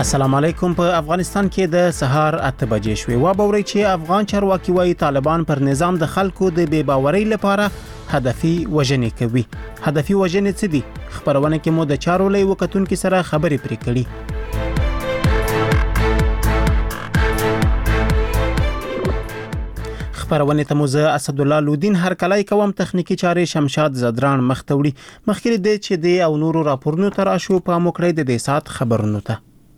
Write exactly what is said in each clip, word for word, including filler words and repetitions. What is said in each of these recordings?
السلام علیکم. په افغانستان کې د سهار اته بجې شوې. و به ورئ چې افغان چارواکي وايي طالبان پر نظام د خلکو د بې باورۍ لپاره هدفي وژنې کوي. هدفي وژنې څه دي؟ خبرونه کې مو د چارو لې وکتونکو سره خبرې پرې کړې. خبرونه ته موزه اسد الله لودین هر کلای کوم تخنیکی چارې شمشاد زدران مختوړي. مخکې د چې د او نورو راپورونو تر شو په موکړې د دې سات خبرونو ته.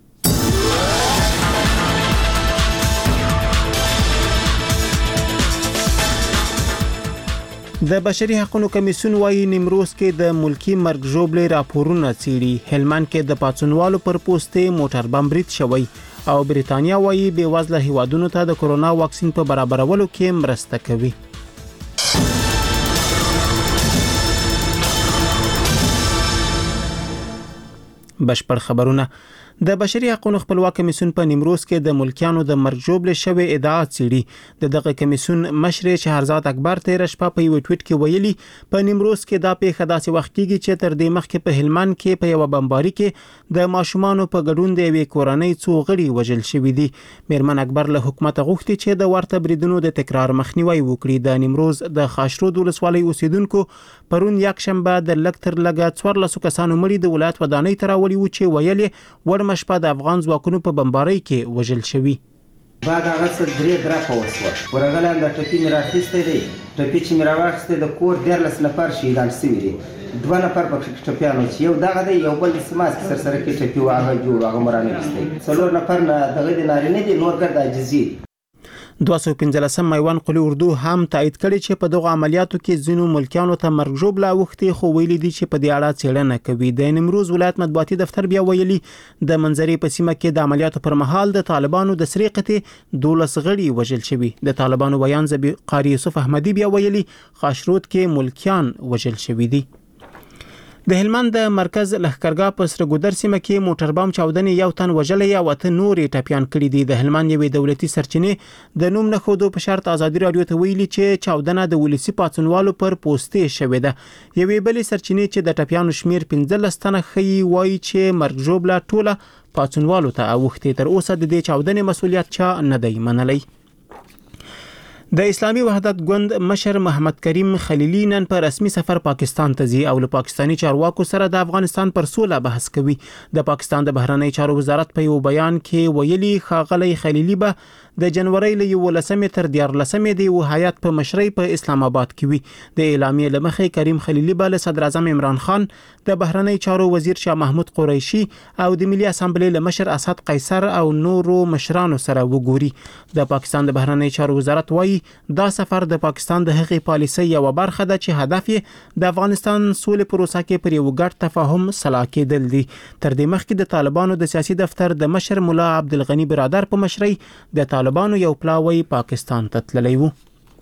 د بشري حقوقو کمیسیون وايي نیمروز کې د ملکی مرګ ژوبلې راپورونه څېړي. هلمند کې د پاتونوالو پر پوسټې موټر بم برید شوی او بریتانیا وايي بې وزله هیوادونو ته د کورونا واکسین په برابرولو کې مرسته کوي. بشپړ خبرونه. د بشري حقوقو خپلواک کمیسیون په نیمروز کې د ملکیانو د مرګ ژوبلې شوی ادعا څېړي. د دغه کمیسیون مشر شهرزاد اکبر تیر شپه په یو ټویټ کې ویلي په نیمروز کې دا پیښه داسې وخت کېږي چې تر دې مخکې په هلمند کې په یو بمباري کې د ماشومانو په ګډون د یوې کورنۍ څو غړي وژل شوي دي. میرمن اکبر له حکومت غوښتي چې د ورته بریدونو د تکرار مخنیوي وکړي. د نیمروز د خاشرود ولسوالۍ اوسیدونکو پرون یک شنبه د لکتر لګا څوارلس کسانو مړي د ولایت ودانۍ تراولي و چې ویلي ور مشپه د افغان ځواکونو په بمبارۍ کې وژل شوی. بعد هغه څه درې درپه وسوه ورغله د ټپي مې راخیستی دی. ټپي چې مې راواخیستی د کور دیارلس نفر شهیدان شوي دي. دوه نفر پکې ټپیان وو چې یو دغه دی یو بل د سماس کې سرسره کې ټپي و هغه جوړ هغه مو رانهیستی. څلور نفر نه دغه د نارینه دي نور ګرد عاجزي. دوه سوه پنځلسم میوان قلی اردو هم تایید کړي چې په دغه عملیاتو کې ځینو ملکیانو ته مرګ ژوبله اوښتي خو ویلي دي چې په دې اړه څېړنه کوي. د نیمروز ولایت مطبوعاتي دفتر بیا ویلي د منځري په سیمه کې د عملیاتو پر مهال د طالبانو د سرې قطې دولس غړي وژل شوي. د طالبانو بیان زبي قاری یوسف احمدي بیا ویلي خاشرود کې ملکیان وژل شوي دي. د هلمند د مرکز لښکرګاه په سرګودر سیمه کې موټر بم چاودنې یو تن وژلې او اته نورې ټپیان کړي دي. د هلمند یوې دولتي سرچینې د نوم نه ښودو په شرط ازادي رادیو ته ویلي چې چاودنه د ولسی پاتونوالو پر پوسټې شوې ده. یوې بلې سرچینې چې د ټپیانو شمیر پنځلس تنه ښیي وایي چې مرګ ژوبله ټوله پاتونوالو ته اوښتې. تر اوسه د دې چاودنې مسؤلیت چا نه دی منلی. د اسلامي وحدت ګوند مشر محمد کریم خلیلی نن په رسمي سفر پاکستان ته ځي او له پاکستانی چارواکو سره د افغانستان پر سوله بحث کوي. د پاکستان د بهرنی چارو وزارت په یو بیان کې ویلي ښاغلی خلیلی به د جنوري له یولسمې تر دیارلسمې د یو هیات په مشرۍ په اسلام آباد کې وي. د اعلامیې له مخې کریم خلیلی به له صدر اعظم عمران خان، د بهرنی چارو وزیر شاه محمود قریشي او د ملي اسامبلې له مشر اسد قیصر او نورو مشرانو سره وګوري. د پاکستان د بهرنی چارو وزارت وایي دا سفر د پاکستان د هغې پالیسۍ یو برخه ده چې هدف یې د افغانستان سولې پروسه کې پر یو ګډ تفاهم صلاح کېدل دي. تر دې مخکې د طالبانو د سیاسي دفتر د مشر مولا عبدالغنی برادر په مشرۍ د طالبانو یو پلاوی پاکستان ته تللی و.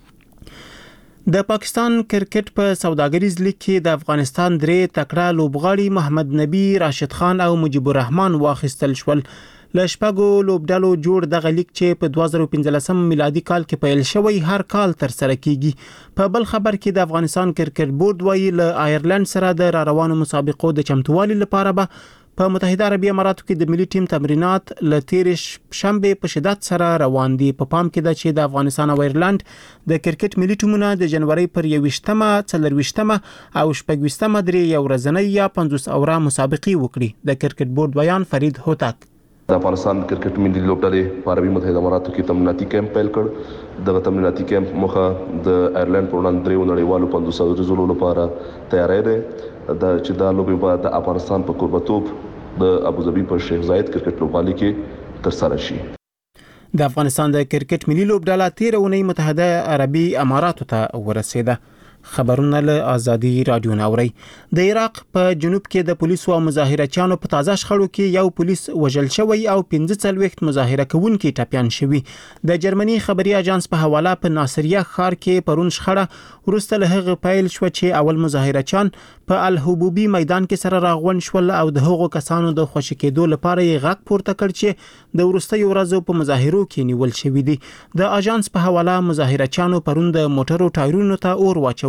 د پاکستان کرکټ په سوداګریز لیګ کې د افغانستان درې تکړه لوبغاړي محمد نبی، راشد خان او مجيب الرحمن واخیستل شول. له شپږو لوبډلو جوړ دغه لیګ چې په دوه زره پنځلسم میلادي کال کې پیل شوی هر کال تر سره کیږي. په بل خبر کې د افغانستان کرکټ بورډ وايي له آیرلند سره د را روانو مسابقو د چمتووالي لپاره به په متحده عربي اماراتو کې د ملي ټیم تمرینات له تیرې شنبه په شدت سره روان دي. په پام کې ده چې د افغانستان او آیرلند د کرکټ ملي ټیمونه د جنوري پر یوویشتمه، څلرویشتمه او شپږویشتمه درې یو ورځنۍ یا پنځوس اوره مسابقې وکړي. د کرکټ بورډ بیان فرید هوتک. د افغانستان کرکټ ملي لوبډلې په عربي متحده اماراتو کې تمریناتي کیمپ پیل کړ. دغه تمریناتي کیمپ مخه د آیرلند پر وړاندې درېو نړیوالو پنځوس ورځو لپاره تیاری دی. دا چې دا لوبې به د افغانستان په کوربتوب د ابوظبي په شیخ زاید کرکټ لوبغالي کې ترسره شي. د افغانستان د کرکټ ملي لوبډله تیر اونۍ متحده عربي اماراتو ته ورسېده. خبرونه له ازادي رادیو ناوري. د عراق په جنوب کې د پولیسو او مظاهرچیانو په تازه شخړو کې یو پولیس وژل شوی او پنځه څلوېښت مظاهره کوونکي ټپیان شوي. د جرمني خبري اژانس په حواله په ناصریه ښار کې پرون شخړه وروسته له هغه پیل شو چې اول مظاهرچیان په الحبوبي میدان کې سره راغون شول او د هغو کسانو د خوشی کېدو لپاره یې غږ پورته کړ چې د وروستیو ورځو په مظاهرو کې نیول شوی دي. د اژانس په حواله مظاهرچیانو پرون د موټرو ټایرونو ته اور واچو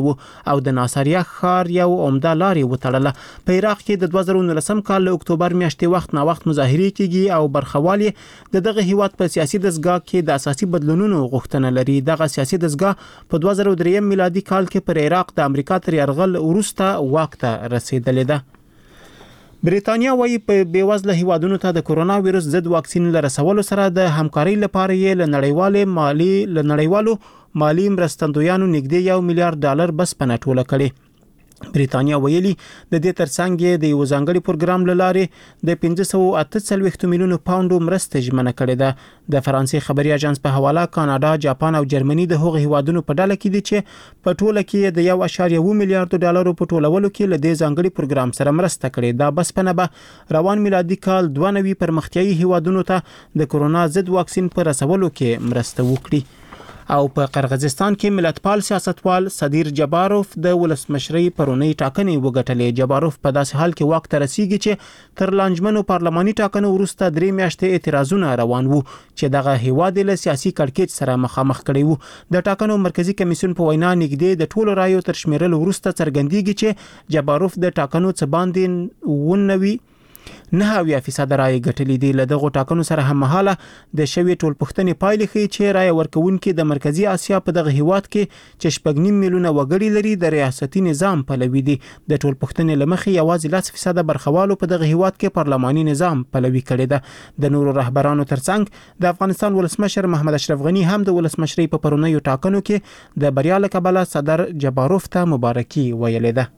وو او د ناصریه ښار یو عمده لارې وتړله. په عراق کې د دوه زره نولسم کال له اکتوبر میاشتې وخت نا وخت مظاهرې کیږي او برخوال د دغه هیواد په سیاسي دستګاه کې د اساسي بدلونونو غوښتنه لري. دغه سیاسي دستګاه په دوه زره درې میلادي کال کې پر عراق د امریکا تر یرغل وروسته واک ته رسیدلې ده. بریتانیا وايي په بیوزله هیوادونو ته د کورونا وایرس ضد واکسین لرسولو سره د همکارۍ لپاره یې له نړیوالې مالی له نړیوالو مالی مرستندویانو نږدې یو میلیارډ ډالر بسپنه ټوله کړې. بریتانیا ویلي د دې ترڅنګ د یو ځانګړي پروګرام لاره د پنځه سوه اته څلوېښت میلیونو پاونډو مرسته ژمنه کړې ده. د فرانسې خبري اژانس په حواله کاناډا، جاپان او جرمني د هغو هیوادونو په ډله کې دي چې په ټوله کې د یو اشاریه اووه میلیارډ ډالرو په ټولولو کې له دې ځانګړي پروګرام سره مرسته کړې. دا بسپنه به روان میلادي کال دوه نوي پرمختیايي هیوادونو ته د کورونا ضد واکسین په رسولو کې مرسته وکړي. او په قرغیزستان کې ملتپال سیاستوال صدیر جباروف د ولسمشرۍ پرونی ټاکنې وګټلې. جباروف په داسې حال کې وخت رسیږي چې تر لانجمنو پارلماني ټاکنو وروسته درې میاشتې اعتراضونه روان وو چې دغه هیواد له سیاسي کړکېچ سره مخامخ کړي وو. د ټاکنو مرکزی کمیسیون په وینا نږدې د ټولو رایو تر شمیرل وروسته څرګندېږي چې جباروف د ټاکنو څخه باندې ونوي نه اویا فیصد رای ګټلې دي. له دغه ټاکنو سره هم مهاله د شوی ټول پښتنې پایلې ښیي چې رای ورکوونکي د مرکزی اسیا په دغه هیواد کې چې شپږ نیم میلیونه وګړي لري د ریاستي نظام پلوي دي. د ټول پښتنې لمخې یوازې لس فیصد برخوالو په دغه هیواد کې پارلماني نظام پلوي کړی ده. د نورو رهبرانو ترڅنګ د افغانستان ولسمشر محمد اشرف غنی هم د ولسمشرۍ په پرونیو ټاکنو کې د بریا له کبله صدر جباروف ته مبارکي ویلې ده.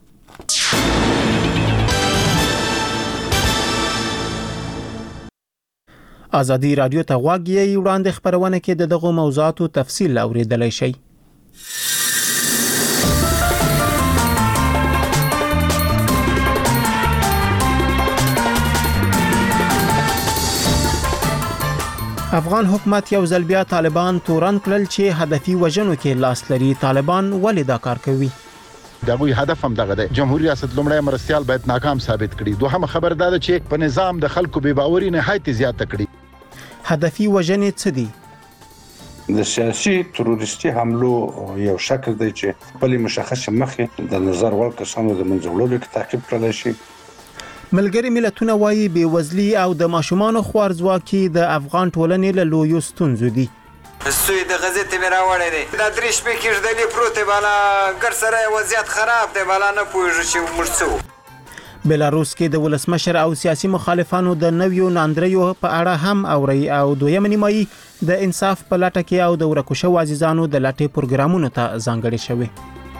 ازادي رادیو ته غوږ یې وړاندې خبرونه کې د دغه موضوعاتو تفصیل اوریدلای شئ. افغان حکومت یو ځل بیا طالبان تورن کړل چې هدفي وژنو کې لاس لري. طالبان ولې دا کار کوي؟ دغه هدف هم دغه دی. جمهوریت ریاست لومړی مرستيال باید ناکام ثابت کړي. دوهم خبر دا ده چې په نظام د خلکو بې باوري نهایت زیات کړي. هدفي وژنې څه دي؟ د سیاسي تروریستي حملو یو شکل دی چې خپل مشخص مخې د نظر وړ کسانو د منځوړلو کې تعقیب کړل شي. ملګری ملتونه وايي بېوزلي او د ماشومانو خوارځواکي د افغان ټولنې له لویو ستونزو دي. سوی د غزې مې راوړی دی. دا درې شپې کېږدلې پروتې بالا ګر سره وضعیت خراب دی بالا نه پوهېږو چې موږ څه. بلاروس کې د ولسمشر او سیاسي مخالفانو د نویو ناندریو په اړه هم اوري او دویم نیمایي د انصاف په لټه کې او د ورکو شوو عزیزانو د لټې پروګرامونو ته ځانګړي شوی.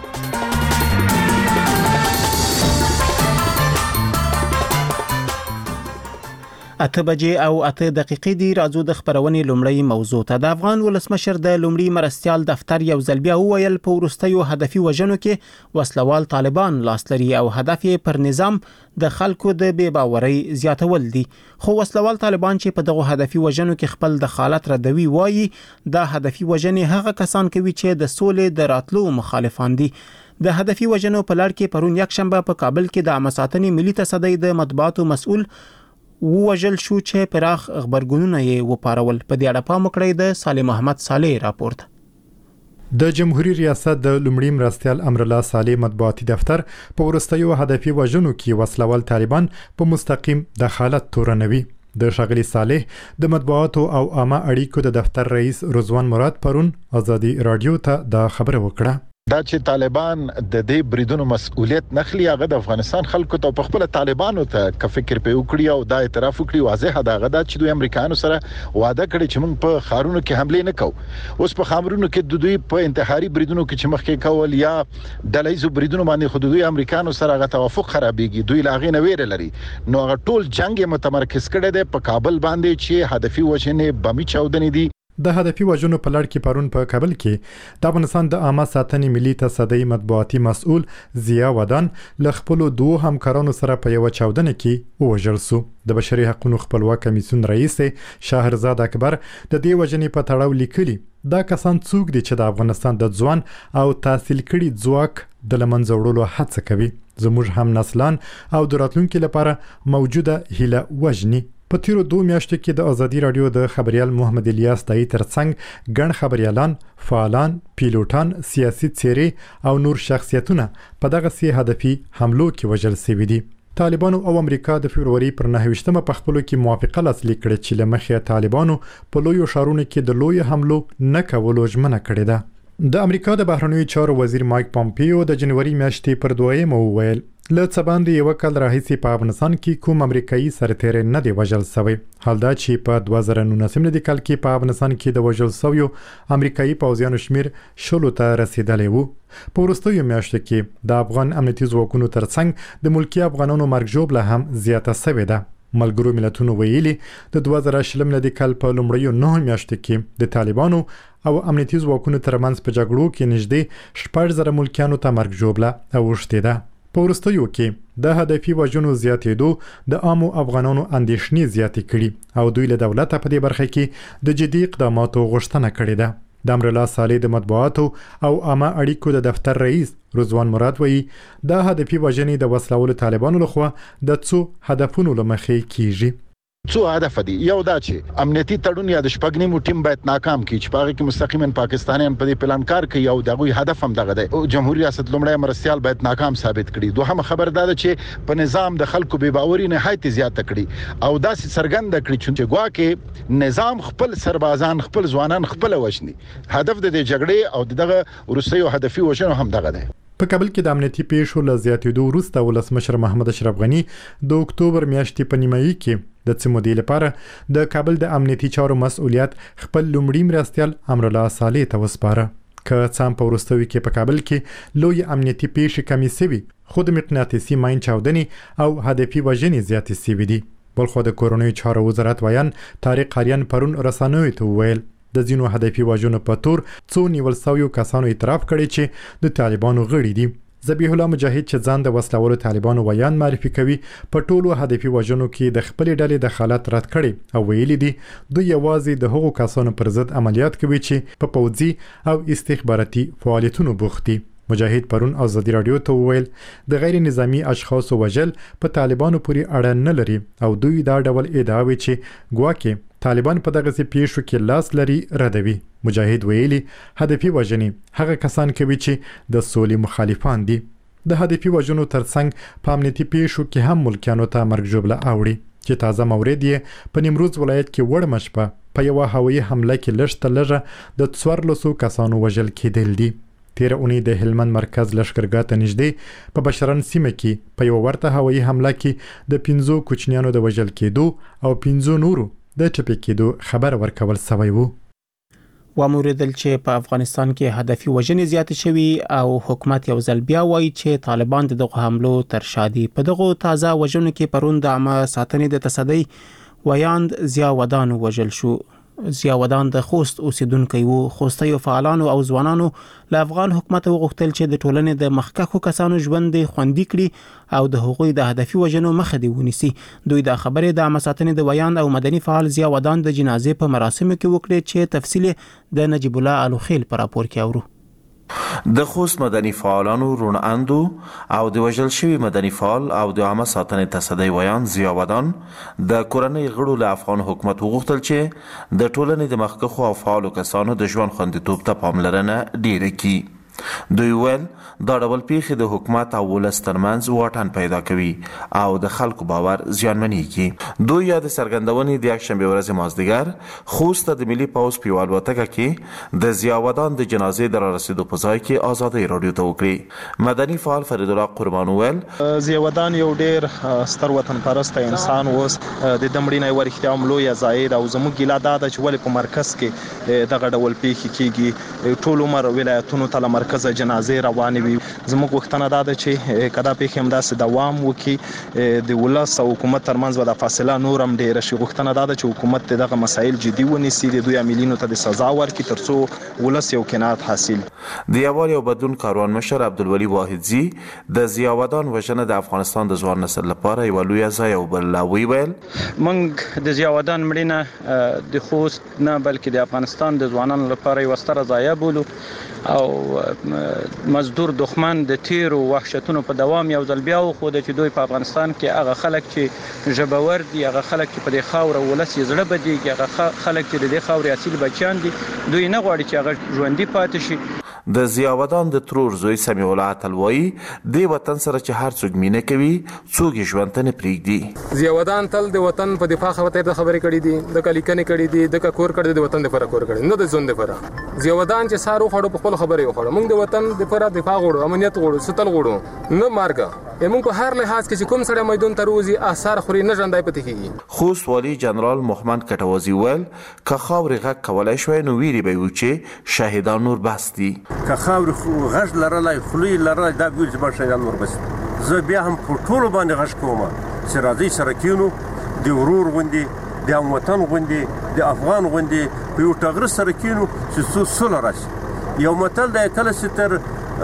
اته بجې او اته دقیقې دی. راځو د خبرونې لومړی موضوع ته. د افغان ولسمشر د لومړي مرستيال دفتر یو ځل بیا وویل په وروستیو هدفي وژنو کې وسلوال طالبان لاس لري او هدف یې پر نظام د خلکو د بې باورۍ زیاتول دي. خو وسلوال طالبان چې په دغه هدفي وژنو کې خپل دخالت ردوي وایي دا هدفي وژنې هغه کسان کوي چې د سولې د راتلو مخالفان دي. د هدفي وژنو په لړ کې پرون یک شنبه په کابل کې د عامه ساتنې ملي تصدۍ د مطبوعاتو مسؤل ووژل شو چې پراخ خبرګونونه یې وپارول. په دې اړه پام وکړئ د صالح محمد صالح راپورټ. د جمهوریت ریاست د لومړي مرستيال امرالله صالح مطبوعاتي دفتر په ورستیو هدفي وژنو کې وسلوال طالبان په مستقیم دخالت تورنوي. د ښاغلي صالح د مطبوعاتو او عامه اړیکو د دفتر رئیس رضوان مراد پرون ازادي رادیو ته دا خبره وکړه. دا چې طالبان د دې بریدونو مسؤلیت نخلي هغه د افغانستان خلکو ته په خپل طالبانو ته ک فکر په وکړي او دا اعتراف وکړي واضح دا غدا چې دوی امریکایانو سره وعده کړی چې موږ په خارونو کې حمله نه کوو. اوس په خامرونو کې د دوی په انتحاري بریدونو کې چې مخکې کول یا ډلایزو بریدونو باندې خود دوی امریکایانو سره غا توافق خرابېږي. دوی لاغې نه ویره لري. نو هغه ټول جنگ متمرکز کړي دی په کابل باندې چې هدفي وژنې بمي چاودنې دي. د هدفي وژنو په لړ کې پرون په کابل کې د افغانستان د عامه ساتنې ملي تصدۍ مطبوعاتي مسؤل ضیا ودان له خپل دوه همکارانو سره په یو چاودنه کې ووژل شو. د بشري حقوقو خپلواک کمیسیون رئیس شاهرزاد اکبر د دې وژنې په تړاو لیکلي دا کسان څوک دي چې د افغانستان د ځوان او تحصیل کړي ځواک د لمنځه وړلو هڅه کوي. زموږ هم نسلان او د راتلونکو لپاره موجوده هیله وژني. په تیرو دوه میاشتو کې د ازادي رادیو د خبريال محمد الیاس دای ترڅنګ ګڼ خبريالان، فعالان، پیلوټان، سیاسي څېرې او نور شخصیتونه په دغه سي هدفي حملو کې وژل شوي دي. طالبانو او امریکا د فبروري پر نهه په خپلو کې موافقه لاسلیک کړې چې له مخې طالبانو په لویو ښارونو کې د لوی حملو نه کولو ژمنه کړې ده. د امریکا د بهرنیو چارو وزیر مایک پامپیو د جنوري میاشتې پر دویمه وویل له څه باندې یو کال راهیسې په افغانستان کې کوم امریکایي سرتیری نه دی وژل شوی. حال دا چې په دوه زره نولسم کال کې په افغانستان کې د وژل شویو امریکایي پوځیانو شمیر شلو ته رسیدلی وو. په وروستیو میاشتو کې د افغان امنیتي ځواکونو ترڅنګ د ملکي افغانانو مرګ ژوبله هم زیاته شوې ده. ملګرو ملتونو ویلي د دوه زره شلم کال په لومړیو نهه میاشتو کې د طالبانو او امنیتي ځواکونو ترمنځ په جګړو کې نږدې شپږ زره ملکیانو ته مرګ ژوبله اوښتې ده. په وروستیو کې د هدفي وژنو زیاتېدو د عامو افغانانو اندېښنې زیاتې کړي او دوی له دولته په دې برخه کې د جدي اقداماتو غوښتنه کړې ده. د امرالله صالح د مطبوعاتو او عامه اړیکو د دفتر رئیس رضوان مراد وایي دا هدفي وژنې د وسلوالو طالبانو لخوا د څو هدفونو له مخې کیږي. څو هدف دي. یو دا چې امنیتي تړون یا د شپږنیمو ټیم باید ناکام کړي چې پاره کې مستقیما پاکستانیان په دې پلان کار کوي او دغه هدف هم دغه دی. جمهوریت ریاست لومړی مرستيال باید ناکام ثابت کړي. دوهم خبر دا ده چې په نظام د خلکو بې باوري نهایت زیات کړي او دا څرګند کړي چې ګواکې نظام خپل سربازان خپل ځوانان خپل وښني. هدف د دې جګړې او دغه روسیو هدفي وژنو هم دغه دی. په کابل کې د امنیتي پیښو له زیاتېدو وروسته ولسمشر محمد اشرف غني د اکتوبر میاشتې په نیمایي کې د څه مودې لپاره د کابل د امنیتي چارو مسؤلیت خپل لومړي مرستیال امرالله صالح ته وسپاره. که څه هم په وروستیو کې په کابل کې لوی امنیتي پیښې کمې شوي خو د مقناطیسي ماین چاودنې او هدفي وژنې زیاتې شوي دي. بلخو د کورنیو چارو وزارت ویان طارق قاریان پرون رسنیو ته وویل د ځینو هدفي وژنو په تور څو نیول شویو کسانو اعتراف کړی چې د طالبانو غړي دي. ذبیح الله مجاهد چې ځان د وسلوالو طالبانو ویان معرفي کوي په ټولو هدفي وژنو کې د خپلې ډلې دخالت رد کړي او ویلي دي دوی یوازې د هغو کسانو پر ضد عملیات کوي چې په پوځي او استخباراتي فعالیتونو بوخت دي. مجاهد پرون ازادي رادیو ته وویل د غیر نظامی اشخاصو وژل په طالبانو پورې اړه نه لري او دوی دا ډول ادعاوي چې ګواکې طالبان په دغه پیښو کې لاس لري ردوي. مجاهد ویلي هدفي وژنې هغه کسان کوي چې د سولې مخالفان دي. د هدفي وژنو ترڅنګ په امنیتي پیښو کې هم ملکیانو ته مرګ ژوبله اوړي چې تازه مورد یې په نیمروز ولایت کې وړمه شپه په یوه هوایي حمله کې لږ تر لږه د څوارلسو کسانو وژل کېدل دي. تیره اونۍ د هلمند مرکز لښکرګاه ته نږدې په بشرن سیمه کې په یوه ورته هوایي حمله کې د پنځو کوچنیانو د وژل کېدو او پنځو نورو د ټپي کېدو خبر ورکول شوی وو. وموریدل چې په افغانستان کې هدفي وژنې زیاتې شوي او حکومت یو ځل بیا وایي چې طالبان د دغه حملو تر شا دي. په دغه تازه وژنو کې پرون د عامه ساتنې د تصدۍ ویاند ضیا ودان وژل شو. ضیا ودان د خوست اوسیدونکی وو. خوستیو فعالانو او ځوانانو له افغان حکومت وغوښتل چې د ټولنې د مخکښو کسانو ژوند خوندي کړي او د هغوی د هدفي وژنو مخه دی ونیسي. دوی د خبرې د عامه ساتنې د ویاند او مدني فعال ضیا ودان د جنازې په مراسمو کې وکړي چې تفصیل د نجیب الله الوخیل پر راپور کې اورو. د خوست مدني فعالانو رون اندو او د وژل شوي مدني فعال او د عامه ساتنې تصدۍ ویان ضیا ودان د کورنۍ غړو له افغان حکومت وغوښتل چې د ټولنې د مخکښو او فعالو کسانو د ژوند خوندیتوب ته پاملرنه ډیره کړي. دوی ویل دا ډول پیښې د حکومت او ولس ترمنځ واټن پیدا کوي او د خلکو باور زیانمنېږي. دوی یا د څرګندونې د یکشنبې ورځې مازدیګر خوست د ملي پوځ په یوه الوتکه کې د ضیا ودان د جنازې د رارسېدو په ځای کې ازادۍ راډیو ته وکړي. مدني فعال فرید الله قربان ویل ضیا ودان یو ډېر ستر وطن پرسته انسان اوس د دمړي نه ورختیا عملو یا زاید او زموږ ګیله دا ده چې ولې په مرکز کې دغه ډول پیښې کیږي. ټول عمر ولایتونو ته مرکز جنازې روانې وي. زموږ وختونه دا ده چې کدا پیښې هم داسې دوام وکړي د ولس او حکومت ترمنځ به د فاصله نور هم ډېره شي. غوښتنه دا ده چې حکومت دغه مسایل جدي ونیسي، د دوی عاملینو ته د سزا ورکړي ترڅو ولس یو قناعت حاصل. د یووالي او بدلون کاروان مشر عبدالولي واحدزي د ضیا ودان وژنه د افغانستان د ځوان نسل لپاره یوه لویه ضایعه وبلله. ویل موږ د ضیا ودان مړینه د خوست نه بلکې د افغانستان د ځوانانو لپاره یوه ستره ضایعه بولو او مزدور دښمن د تیرو وحشتونو په دوام یو ځل بیا وښوده چې دوی په افغانستان کې هغه خلک چې ژبور دي، هغه خلک چې په دې خاوره ولس یې زړه بدیږي، هغه خلک چې د دې خاورې اصیل بچیان دي، دوی نه غواړي چې هغه ژوندي پاتې شي. د ضیاءالدین د ترور زوی سمیع الله اتل وایي د وطن سره چې هر څوک مینه کوي څوک یې ژوند ته نه پرېږدي. ضیاءالدین تل د وطن په دفاع خاطر د خبرې کړې دي، د کلیکنې کړې دي، د کور کړې د وطن لپاره کور کړې نه د ژوند لپاره. ضیاءالدین چې سارو خړو په خپل خبرې وخړو، موږ د وطن لپاره دفاع غوړو، امنیت غوړو، ستل غوړو نه مارګه. موږ په هر لحاظ کې چې کوم سره میدان ته روزي اثر خوري نه ژوندای پاتې کیږي. خوست والی جنرال محمد کټوازی ویل که خاورې غږ کولای شوی نو ویری به و چې شهیدان نور بس دي. که خاورې غږ لرلای خولي لرلای دا ویل چې به شهیدان نور بس دي. زه بیا هم په ټولو باندې غږ کوم چې راځي سره کینو د ورور غوندې د هموطن غوندې د افغان غوندې په یو ټغر سره کینو چې څو سوله راشي. یو متل دی کله چې تر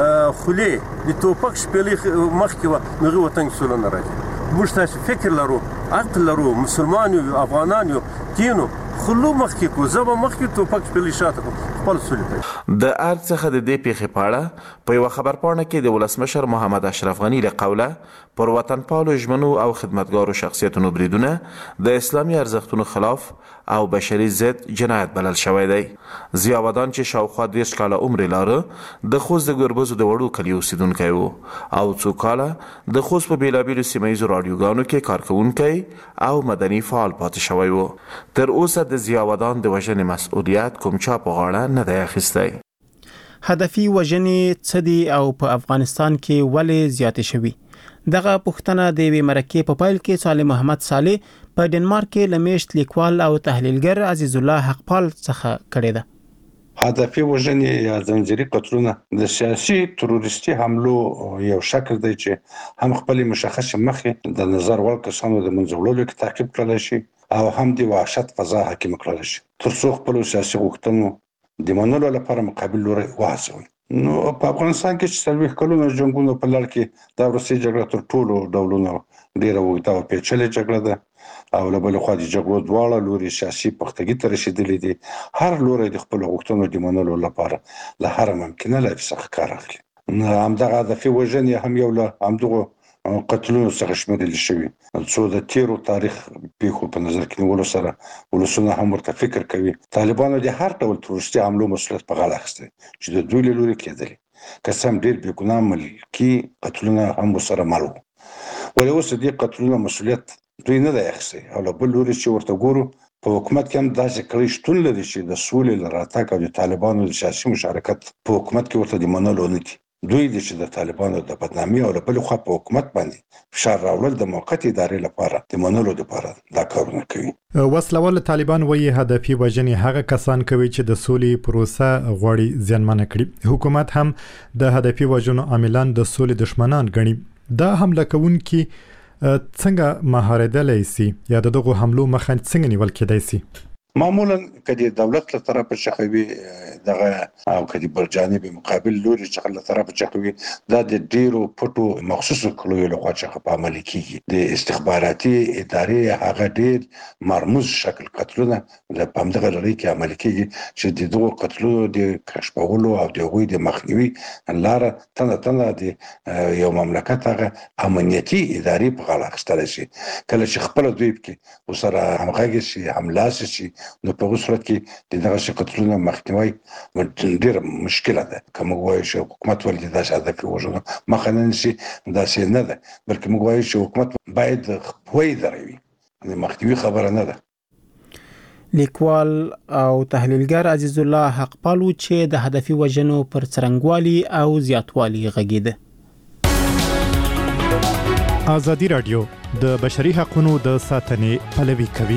خولې د توپک شپېلې مخکې وه نو هغې وطن کې سوله نه راځي. موږ تاسې فکر لرو، عقل لرو، مسلمان یو، افغانان یو، کینو خلو مخکې کو زبا مخکې توپک شپېلې شاته کو خپل سولې ته. د ارګ څخه د دې پیښې په اړه په یوه خبرپاڼه کې د ولسمشر محمد اشرف غني له قوله پر وطن پالو ژمنو او خدمتګارو شخصیتونو بریدونه د اسلامي ارزښتونو خلاف او بشري ضد جنایت بلل شوی دی. ضیاءالدین چې شاوخوا دېرش کاله عمر لاره د خوست د ګربزو د وړو کلي اوسیدونکی و او څو کاله د خوست په بېلابېلو سیمه ییزو راډیوګانو کې کارکوونکی او مدني فعال پاتې شوی و. تر اوسه د ضیاءالدین د وژنې مسؤلیت کوم چا په غاړه نه دی اخیستی. هدفي وژنې څه دي او په افغانستان کې ولې زیاتې شوي؟ دغه پوښتنه د یوې مرکې په پیل کې صالح محمد صالح په ډنمارک کې له میشت لیکوال او تحلیلګر عزیز الله حقپال څخه کړې ده. هدفي وژنې یا زنجیري قتلونه د سیاسي تروریستي حملو یو شکل دی چې هم خپل مشخص مخې د نظر وړ کسانو د منځولو کې تعقیب کړل شي او هم د وحشت فضا حاکم کړل شي تر څو خپل سیاسي غوښتنو د منلو لپاره مقابل لوري وهڅوي. نو په افغانستان کې چې څلوېښت کلونه جنګونو په لړ کې دا وروستۍ جګړه تر ټولو ډولونو ډېره اوږده او پیچلې جګړه ده او له بلې خوا د جګړو دواړه لوري سیاسي پختګي ته رسېدلي دي. هر لوری د خپلو غوښتنو د منلو لپاره له هره ممکنه لارې څخه کار اخلي. نو همدغه هدفي وژنې هم یو له همدغو قتلونو څخه شمېرل شوي څو د تیرو تاریخ پیښو په نظر کې نیولو سره ولسونه هم ورته فکر کوي. طالبانو د هر ډول تروریستي حملو مسؤلیت په غاړه اخیستی چې د دوی له لوري کېدلي، که څه هم ډېر بېګناه ملکي قتلونه هم ورسره مل وو. ولې اوس د دې قتلونو مسؤلیت دوی نه دی اخیستی او له بل لوري چې ورته ګورو په حکومت کې هم داسې کړۍ شتون لري چې د سولې له راتګ او د طالبانو د سیاسي مشارکت په حکومت کې ورته د منلو نه دي. دوی دي چې د طالبانو د بدنامي او له بلې خوا په حکومت باندې فشار راوړل د موقتې ادارې لپاره د منلو لپاره دا کارونه کوي. وسلوال طالبان وایي هدفي وژنې هغه کسان کوي چې د سولې پروسه غواړي زیانمنه کړي. حکومت هم د هدفي وژنو عاملان د سولې دشمنان ګڼي. دا حمله کوونکي څنګه مهاردلی سي یا دغه حملو مخه څنګه نیول کېدای سي؟ معمولا کدی دولت له طرفه چخوي دغه او کدی بل جانب مقابل لوري چې له طرفه چخوي دا د ډیرو پټو مخصوصو کلو له خوا چې په عمل کیږي. د استخباراتي ادارې هغه ډیر مرموز شکل قتلونه له پامدغه لري کې عمل کیږي چې د دوه قتلونو د کشفولو او د غوي د مخنیوي لاره تنه تنه د یو مملکت هغه امنیتي ادارې په غاړه اخیستل شي. کله چې خپل دوی کې وسره همغږي شي حمله شي نو په صورت کې دغه شکایتونه مخنیوي ډیر مشکله ده. کوم وایي چې حکومت ولې داسې هدف وژنه مخه نه نشي داسې نه ده، بلکې موږ وایو چې حکومت باید خپوی دروي د مخنیوي خبره نه ده. لیکوال او تحلیلګر عزیز الله حقپال چې د هدفي وژنو پر څرنګوالي او زیاتوالي غږیده. ازادي رادیو د بشري حقوقو د ساتنې پلوي کوي.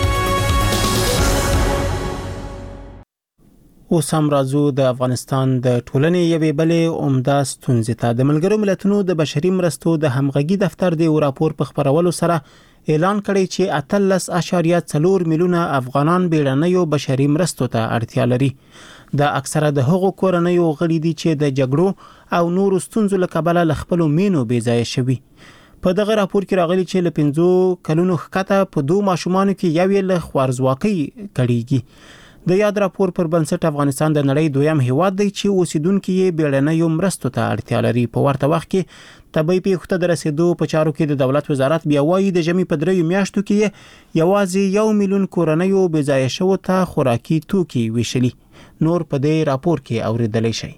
اوس هم راځو د افغانستان د ټولنې یوې بلې عمده ستونزې ته. د ملګرو ملتونو د بشري مرستو د همغږي دفتر د یو راپور په خپرولو سره اعلان کړی چې اتلس اعشاریه څلور میلیونه افغانان بیړنیو بشري مرستو ته اړتیا لري. د اکثره د هغو کورنیو غړي دي چې د جګړو او نورو ستونزو له کبله له خپلو مینو بې ځایه شوي. په دغه راپور کې راغلي چې له پنځو کلونو ښکته په دوه ماشومانو کې یو یې له خوارځواکۍ کړيږي. د یاد راپور پر بنسټ افغانستان د نړۍ دویم هیواد دی چې اوسیدونکو یې بیړنیو مرستو ته اړتیا لري. په ورته وخت کې طبي پیښو ته د رسیدو په چارو کې د دولت وزارت بیا وایي د ژمي په دریو میاشتو کې یوازې یو میلیون کورنیو بې ځایه شوو ته خوراکي توکي ویشلي. نور په دې راپور کې اوریدلی شئ.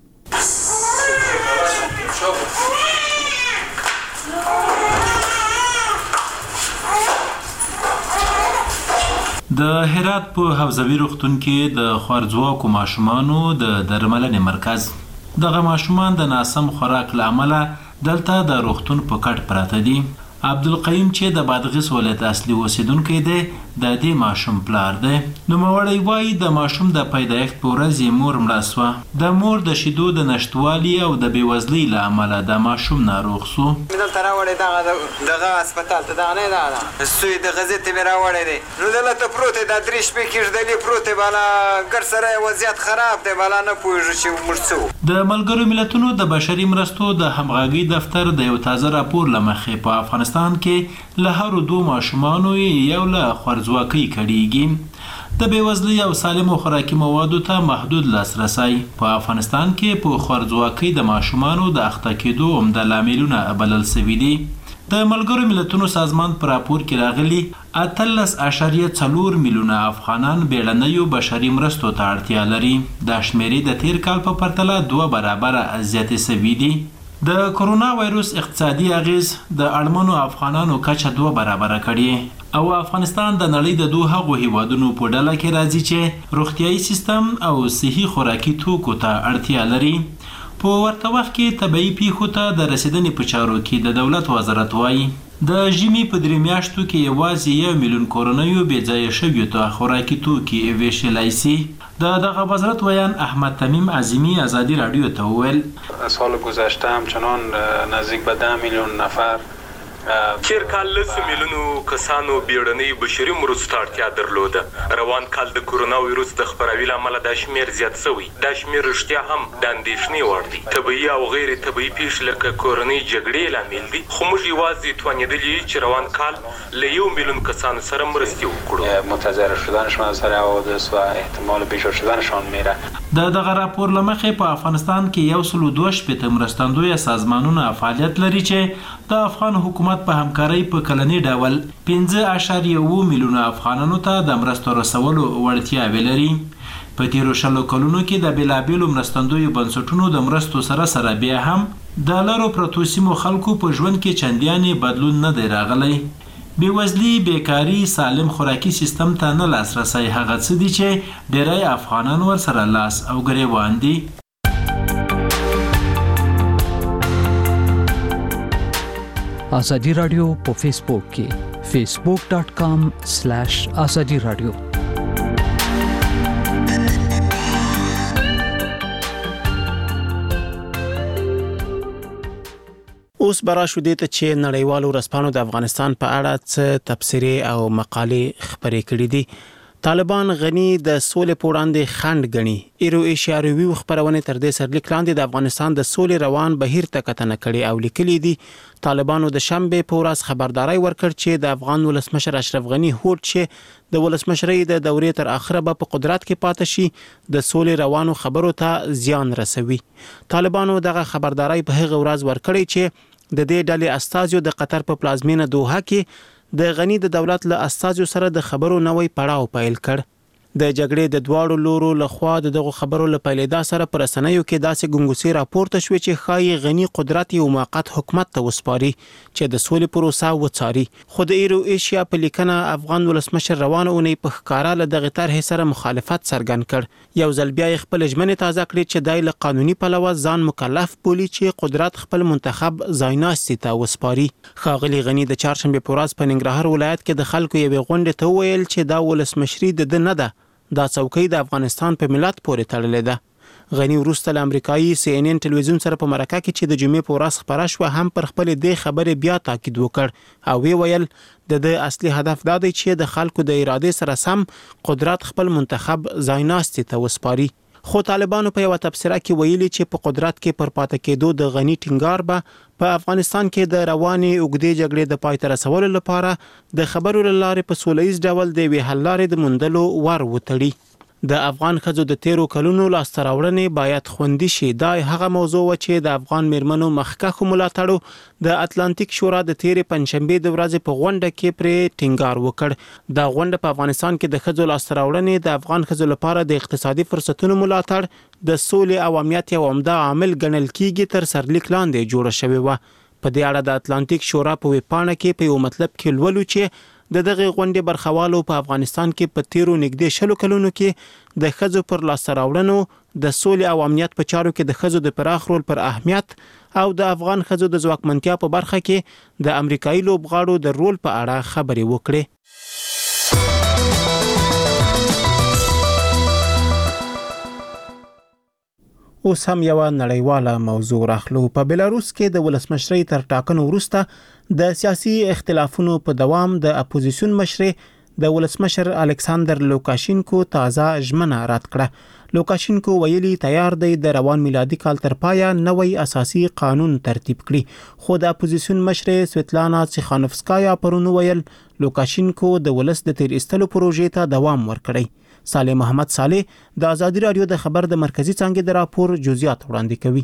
د هرات په حوزوي روغتون کې د خوارځواکو ماشومانو د درملنې مرکز. دغه ماشومان د ناسم خوراک له امله دلته د روغتون په کټ پراته دي. عبدالقیم چې د بادغیس ولایت اصلي اوسیدونکی دی د دې ماشوم پلار دی. نوموړی وایي د ماشوم د پیدایښت په ورځ یې مور مړه سوه. د مور د شیدو د نشتوالي او د بېوزلۍ له امله د ماشوم ناروغ سو. دلته راوړی دغه دغه هسپتال ته دغه نه ده سوی د غزې مې راوړی دی. نو دلته پروت دی دا درې شپې کېږدلې پروت دی بالا ګر سره وضعیت خراب دی بالا نه پوهېږو چې موږ څه. د ملګرو ملتونو د بشري مرستو د همغږۍ دفتر د یو تازه راپور له مخې په افغانستان کې له هرو دوه ماشومانو یو له خوارځواکۍ کړیږي. د بېوزلۍ او سالمو خوراکي موادو ته محدود لاسرسی په افغانستان کې په خوارځواکۍ د ماشومانو د اخته کېدو عمده لاملونه بلل سوي دي. د ملګرو ملتونو سازمان په راپور کې راغلي اتلس اعشاریه څلور میلیونه افغانان بیړنیو بشري مرستو ته اړتیا لري. دا شمیرې د تیر کال په پرتله دوه برابره زیاتې سوي دي. د کرونا وایروس اقتصادي اغیز د اړمنو افغانانو کچه دوه برابره کړي او افغانستان د نړۍ د دوه هغو هیوادونو په ډله کې راځي چې روغتیايي سیستم او صحي خوراکي توکو ته اړتیا لري. په ورته وخت کې طبي پیښو ته د رسیدنې په چارو کې د دولت وزارت وایي د ژمي په درې میاشتو کې یوازې یو میلیون کورنیو بې ځایه شویو ته خوراکي توکي ویشلی سي. د دغه وزارت ویان احمد تمیم عظیمی ازادي رادیو ته وویل سال گذشته همچنان نزدیک به ده میلیون نفر تیر کال لس میلیونو کسانو بیړنۍ بشري مرستو ته اړتیا درلوده. روان کال د کرونا ویروس د خپراوي له امله دا شمېر زیات شوی. دا شمېر رښتیا هم د اندېښنې وړ دی. طبیعي او غیر طبیعي پیښې لکه کورنۍ جګړې لامل دي. خو موږ یوازې توانېدلي چې روان کال له یو میلیون کسانو سره مرستې وکړو. متضرر شدنشان از اثر حوادث و احتمال بیشتر شدنشان میره. د دغه راپور له مخې په افغانستان کې یو سل دوه شپېته مرستندویه سازمانونه فعالیت لري چې د افغان حکومت په همکارۍ په کلني ډول پنځه اعشاریه اوه میلیونه افغانانو ته د مرستو رسولو وړتیاوې لري. په تیرو شلو کلونو کې د بېلابېلو مرستندویو بنسټونو د مرستو سره سره بیا هم د لرو پرتو سیمو خلکو په ژوند کې چندیانې بدلون نه دی راغلی. بېوزلي، بیکاري، سالم خوراکي سیستم ته نه لاسرسی هغه څه دي چې ډېری افغانان ورسره لاس او ګریوان دي. آزادی رادیو په فیسبوک کې فیسبوک ډاٹ کام سلیش آزادی رادیو. اوس برا شو دې ته چې نړیوالو ورځپاڼو د افغانستان په اړه څه تبصرې او مقالې خپرې کړې دي. طالبان غني د سولې په وړاندې خنډ ګڼي. ایرو ایشیاروي خبرونه تر دې سرلیک لاندې د افغانستان د سولې روان بهیر ته کتنه کړې او لیکلي دي طالبانو د شنبه په ورځ خبرداري ورکړ چې د افغان ولسمشر اشرف غني هوډ چې د ولسمشرۍ د دورې تر اخره به په قدرت کې پاتې شي د سولې روانو خبرو ته زیان رسوي. طالبانو دغه خبرداري په هغه ورځ ورکړې چې د دې ډلې استازیو د قطر په پلازمینه دوحه کې د غني د دولت له استازیو سره د خبرو نوې پړاو پیل کړ. د جګړې د دواړو لورو لخوا دغه خبرو له پیلېدا سره پر رسنیو کې داسې ګنګوسې راپورته شوې چې ښایي غني قدرت یو موقت حکومت ته وسپاري چې د سولې پروسه وڅاري. خو د ایرو ایشیا په لیکنه افغان ولسمشر روانه اونۍ په ښکارا له دغه طرحې سره مخالفت څرګند کړ. یو ځل بیا یې خپل ژمنې تازه کړې چې دای له قانوني پلوه ځان مکلف بولي چې قدرت خپل منتخب ځایناستي ته وسپاري. ښاغلي غني د چهارشنبه په ورځ په ننګرهار ولایت کې د خلکو یوې غونډې ته وویل چې دا ولسمشري د ده نه ده، دا څوکۍ د افغانستان په ملت پورې تړلې ده. غني وروسته له امریکایي سی ان ان ټلویزیون سره په مرکه کې چې د جمعې په ورځ خبره شوه هم پر خپل دې خبرې بیا تاکید وکړ او وی ویل د د اصلي هدف دا دی چې د خلکو د ارادې سره سم قدرت خپل منتخب ځایناستي ته وسپاري. خو طالبانو په یو تبصره کې ویلي چې په قدرت کې پر پاتې کېدو د غني ټینګار به په افغانستان کې د روانې اوږدې جګړې د پای ته رسولو لپاره د خبرو له لارې په سوله ییز ډول د یوې حل لارې د موندلو ور وتړي. د افغان ښځو د تیرو کلونو لاسته راوړنې باید خوندي شي. دا هغه موضوع و چې د افغان میرمنو مخکښو ملاتړو د اتلانتیک شورا د تیرې پنځشنبې د ورځې په غونډه کې پرې ټینګار وکړ. دا غونډه په افغانستان کې د ښځو لاسته راوړنې د افغان ښځو لپاره د اقتصادي فرصتونو ملاتړ د سولې او امنیت یو عمده عامل ګڼل کیږي تر سرلیک لاندې جوړه شوې وه. په دې اړه د اتلانتیک شورا په ویبپاڼه کې په یو مطلب کې لولو چې د دغه غونډې برخوالو په افغانستان کې په تیرو نږدې شلو کلونو کې د ښځو پر لاسته راوړنو د سولې او امنیت په چارو کې د ښځو د پراخ رول پر اهمیت او د افغان ښځو د ځواکمنتیا په برخه کې د امریکایي لوبغاړو د رول په اړه خبرې وکړې. اوس هم یو نړیواله موضوع راخلو. په بلاروس کې د ولسمشرۍ تر ټاکنو وروسته د سیاسي اختلافونو په دوام د اپوزیسیون مشرې د ولسمشر الکساندر لوکاشینکو تازه ژمنه رد کړه. لوکاشینکو ویلي تیار دی د روان میلادي کال تر پایه نوی اساسي قانون ترتیب کړي. خو د اپوزیسیون مشرې سویتلانا سیخانوفسکایا پرون ویل لوکاشینکو د ولس د تیر ایستلو پروژې ته دوام ورکړي. صالح محمد صالح د ازادي رادیو د خبر د مرکزی څانګې د راپور جزئیات وړاندې کوي.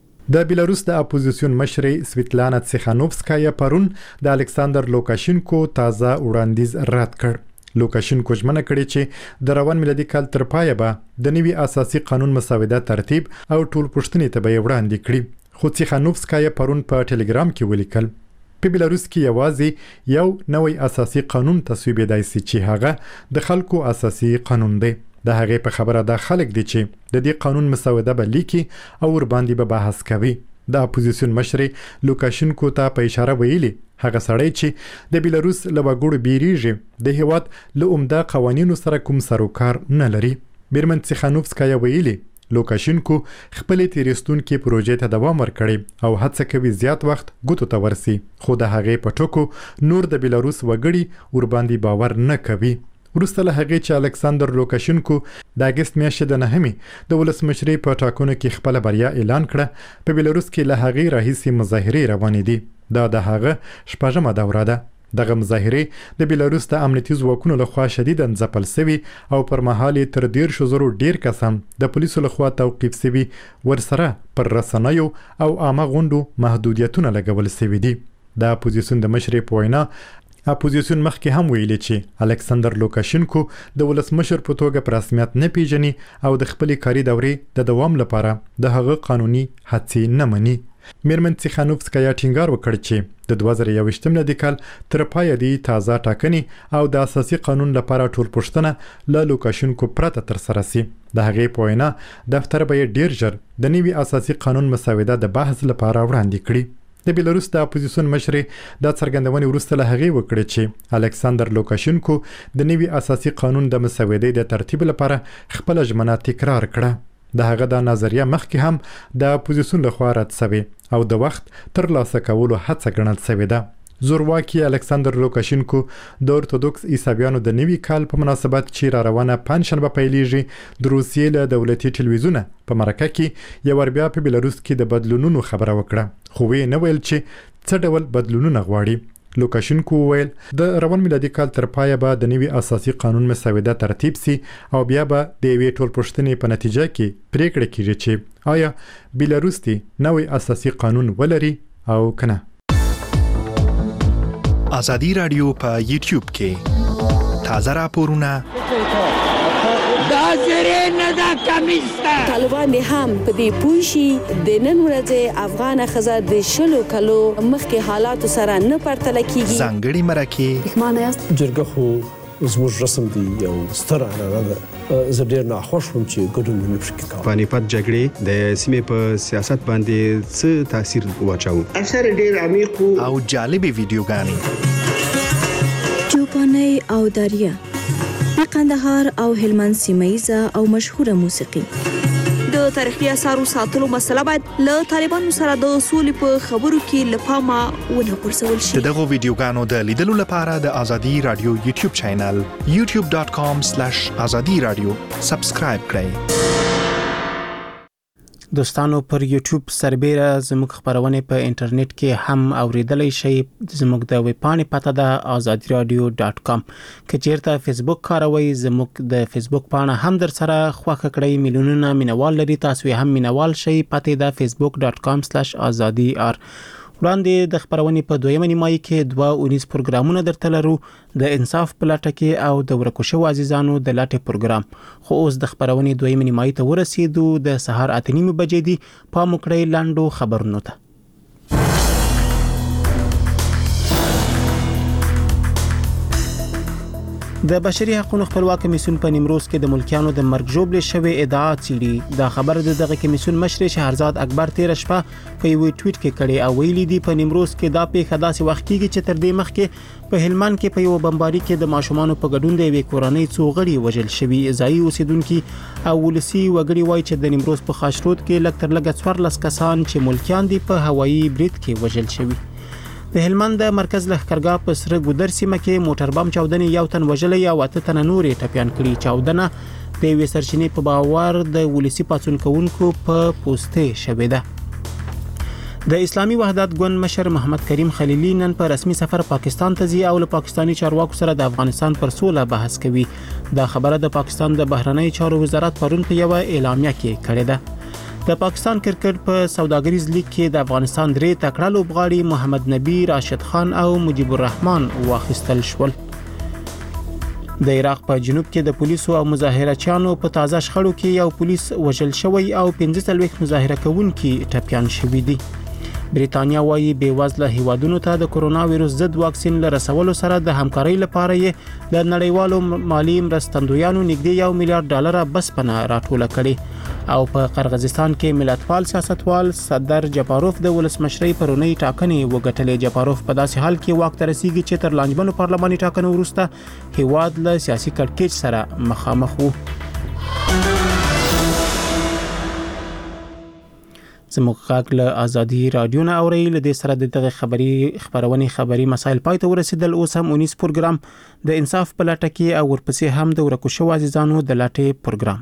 د بیلاروس د اپوزیسیون مشرې سویتلانا سیخانوفسکایا پرون د الکساندر لوکاشینکو تازه وړاندیز رد کړ. لوکاشینکو ژمنه کړې چې د روان میلادي کال تر پایه به د نوي اساسي قانون مسوده ترتیب او ټول پوښتنې ته به وړاندې کړي. خو سیخانوفسکایا پرون په ټلګرام کې ولیکل په بیلاروس کې یوازې یو نوی اساسي قانون تصویبېدای شي چې هغه د خلکو اساسي قانون دی. د هغې په خبره دا خلک دي چې د دې قانون مسوده به لیکي او ور باندې به بحث کوي. د اپوزیسیون مشرې لوکاشینکو ته په اشاره ویلي هغه سړی چې د بیلاروس له وګړو بیریږي د هیواد له عمده قوانینو سره کوم سروکار نه لري. میرمن سیخانوفسکایا ویلي لوکاشینکو خپل تیرستونکو پروژې ته دوام ورکړي او هڅه کوي زیات وخت ګوتو ته ورسي. خو د هغې په ټکو نور د بیلاروس وګړي ور باندې باور نه کوي. وروسته له هغې چې الکساندر لوکاشینکو د اګست میاشتې د نهمې د ولسمشرۍ په ټاکنو کې خپل بریا اعلان کړه په بیلاروس کې له هغې راهیسې مظاهرې روانې دي. دا د هغه شپږمه دوره ده. دغه مظاهرې د بیلاروس د امنیتي ځواکونو لخوا شدیداً ځپل سوي او پر مهال تر دیرشو زرو ډیر کسان د پولیسو لخوا توقیف سوي. ورسره پر رسنیو او عامه غونډو محدودیتونه لګول سوي دي. د اپوزیسیون د مشرې په وینا اپوزیسیون مخکې هم ویلي چې الکساندر لوکاشینکو د ولسمشر په توګه په رسمیت نه پیژني او د خپلې کاري دورې د دوام لپاره د هغه قانوني هڅې نه مني. میرمن سیخانوفسکایا ټینګار وکړ چې د دوه زره یوویشتم میلادي کال تر پایه دی تازه ټاکنې او د اساسي قانون لپاره ټول پوښتنه له لوکاشینکو پرته ترسره سي. د هغې په وینا دفتر به یې ډیر ژر د نوي اساسي قانون مسوده د بحث لپاره وړاندې کړي. د بیلاروس د اپوزیسیون مشرې دا څرګندونې وروسته له هغې وکړې چې الکساندر لوکاشینکو د نوي اساسي قانون د مسودې د ترتیب لپاره خپل ژمنه تکرار کړه. د هغه د نظریه مخکې هم د اپوزیسیون لخوا رد شوې او د وخت ترلاسه کولو هڅه ګڼل شوې ده. زورواکي الکساندر لوکاشینکو د اورتودوکس عیسویانو د نوي کال په مناسبت چې را روانه پنجشنبه پیلیږي د روسیې له دولتي ټلویزیونه په مرکه کې یو ور بیا په بیلاروس کې د بدلونونو خبره وکړه. خو وی نه ویل چې څه ډول بدلونونه غواړي. لوکاشینکو ویل د روان میلادي کال تر پایه به د نوي اساسي قانون مسوده ترتیب سي او بیا به د یوې ټول پوښتنې په نتیجه کې پریکړه کیږي چې آیا بیلاروس دی نوی اساسي قانون ولري او کنه. ازادي رادیو په یوټیوب کې تازه راپورونه طالبان دي هم په دې پوښي د نن ورځې افغان خزه د شلو کلو مخکې حالات سره نه پرتل کیږي. ځانګړي مرکه معنی است جرګه خو زموږ رسم دی یو ستر عنعنه ده. زه ډېر ناخوښ وم چې ګډون مې پکې کاوه. پانیپت جګړې د سیمې په سیاست باندې څه تاثیر واچاوه؟ اثر ډېر عمیق او جالبې ویډیوګانې چوپاني او داریا د قندهار او هلمند سیمایزه او مشهوره موسیقي. د تاریخي اثارو ساتلو مسله باید له طالبانو سره د سولې په خبرو کې لپامه ونه غورځول شي. دغه ویډیوګانو د لیدلو لپاره د ازادي رادیو یوټیوب چینل یوټیوب ډاٹ کام سلیش ازادي رادیو سبسکرایب کړئ. دوستانو پر یوټیوب سربېره زموږ خبرونه په انټرنیټ کې هم اوریدلای شئ. زموږ د ویب پاڼې پته ده آزادی رادیو ډاټ کام. که چیرته فیسبوک کاروئ زموږ د فیسبوک پاڼه هم در سره خوښه کړئ. میلیونونه مینوال لري، تاسو هم مینوال شئ. پته ده فیسبوک ډاټ کام سلاش آزادی آر. وړاندې د خبرونې په دویمه نیمایي کې دوه اونیز پروګرامونه درته لرو، د انصاف په لټه کې او د ورکو شوو عزیزانو د لټې پروګرام. خو اوس د خبرونې دویمه نیمایي ته ورسېدو. د سهار اته نیمې بجې دي. پام وکړئ لاندو خبرونو ته. د بشري حقوقو خپلواک کمیسیون په نیمروز کې د ملکیانو د مرګ ژوبل شوی ادعا چیړي. دا خبر د دغه کمیسیون مشر شهرزاد اکبر تیر شپه په یو ټویټ کې کړي او ویلي دی په نیمروز کې دا پیښه داسې وخت کېږي چې تر دې مخکې په هلمند کې په یو بمباري کې د ماشومانو په ګډون د یوې کورنۍ څو غړي وژل شوي. ځایي اوسیدونکو او ولسی وګړي وایي چې د نیمروز په خاشرود کې لږ تر لږه څوارلس کسان چې ملکیان دي په هوایي برید کې وژل شوي. د هلمند مرکز لښکرګاه په سره ګودر سیمه کې موټر بم چاودنې یو تن وژلې او اته تن نورې ټپيان کړي. چاودنه د یوې سرچینې په باور د ولسی پاتون کوونکو په پوسټه شوې ده. د اسلامي وحدت ګوند مشر محمد کریم خلیلی نن په رسمي سفر پاکستان ته ځي او له پاکستانی چارواکو سره د افغانستان پر سوله بحث کوي. دا خبره د پاکستان د بهرنی چارو وزارت پرون په یو اعلامیه کې کړې ده. د پاکستان کرکټ په سوداګریز لیگ کې د افغانستان درې تکړه لوبغاړي محمد نبی، راشد خان او مجيب الرحمن واخیستل شول. د عراق په جنوب کې د پولیسو او مظاهرچیانو په تازه شخړو کې یو پولیس وژل شوی او پنځه څلوېښت مظاهره کوونکي ټپيان شوي دي. بریتانیا وايي بیوزله هیوادونو ته د کرونا وایروس ضد واکسین لرسولو سره د همکارۍ لپاره یې د نړیوالو مالی مرستندویانو نږدې یو میلیارډ ډالر بسپنه راټوله کړې. او په قرغیزستان کې ملتپال سیاستوال صدر جپاروف د ولسمشرۍ پرونی ټاکنې وګټلې. جپاروف په داسې حال کې واک ته رسیږي چې تر لانجمنو پارلماني ټاکنو وروسته هیواد له سیاسي کړکېچ سره مخامخ وو. زموږ غږ له آزادی رادیو نه اورئ. له دې سره د دغه خبري خبرونې خبري مسایل پای ته ورسېدل. اوس هم اونیز پروګرام د انصاف په لټه کې او ورپسې هم د ورکو شوو عزیزانو د لټې پروګرام.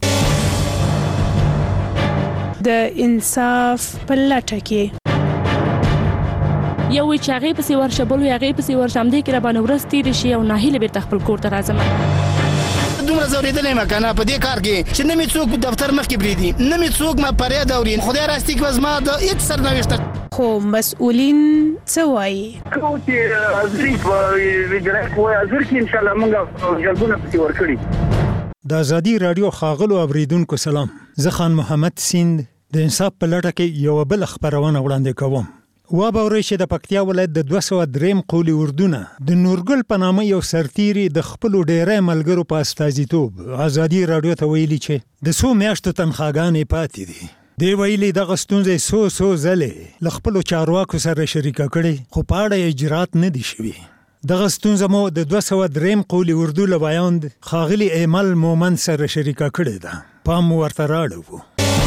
د انصاف په لټه کې یو وی چې هغه پسې ورشه بل وی هغه پسې ورشه هم دې کې را باندې ورستې دي شي او ناهیله بیرته خپل کور ته راځم. دومره زوریدلې ما کنه په دې کار کې چې نه می څوک دفتر مخ کې بریدي، نه می څوک ما پرې دورین. خدای راستي کې وزما د هیڅ سرنوشت خو مسؤلین څه وایي؟ کوم چې ازري په ویډیو کوه ازر کې ان شاء الله موږ جلبونه پسې ورکړي. د آزادی رادیو خاغلو اوریدونکو سلام. زه خان محمد سیند د انصاف په لټه کې یو بل خبرونه وړاندې کوم. و به ورې چې د پکتیا ولایت د دوه سوه دریم قولي اردونه د نورګل په نامه یو سرتیري د خپل ډیری ملګرو په استازیتوب آزادی رادیو ته ویلي چې د څو میاشتو تنخواګانې پاتې دي. دی ویلي دغه ستونزې څو څو ځلې له خپلو چارواکو سره شریکه کړې خو په اړه اجرات نه دي شوي. دغه ستونزه مو د دوه سوه دریم قولي اردو له بیان ښاغلي ایمل مومند سره شریکه کړې ده. پام ورته راړو.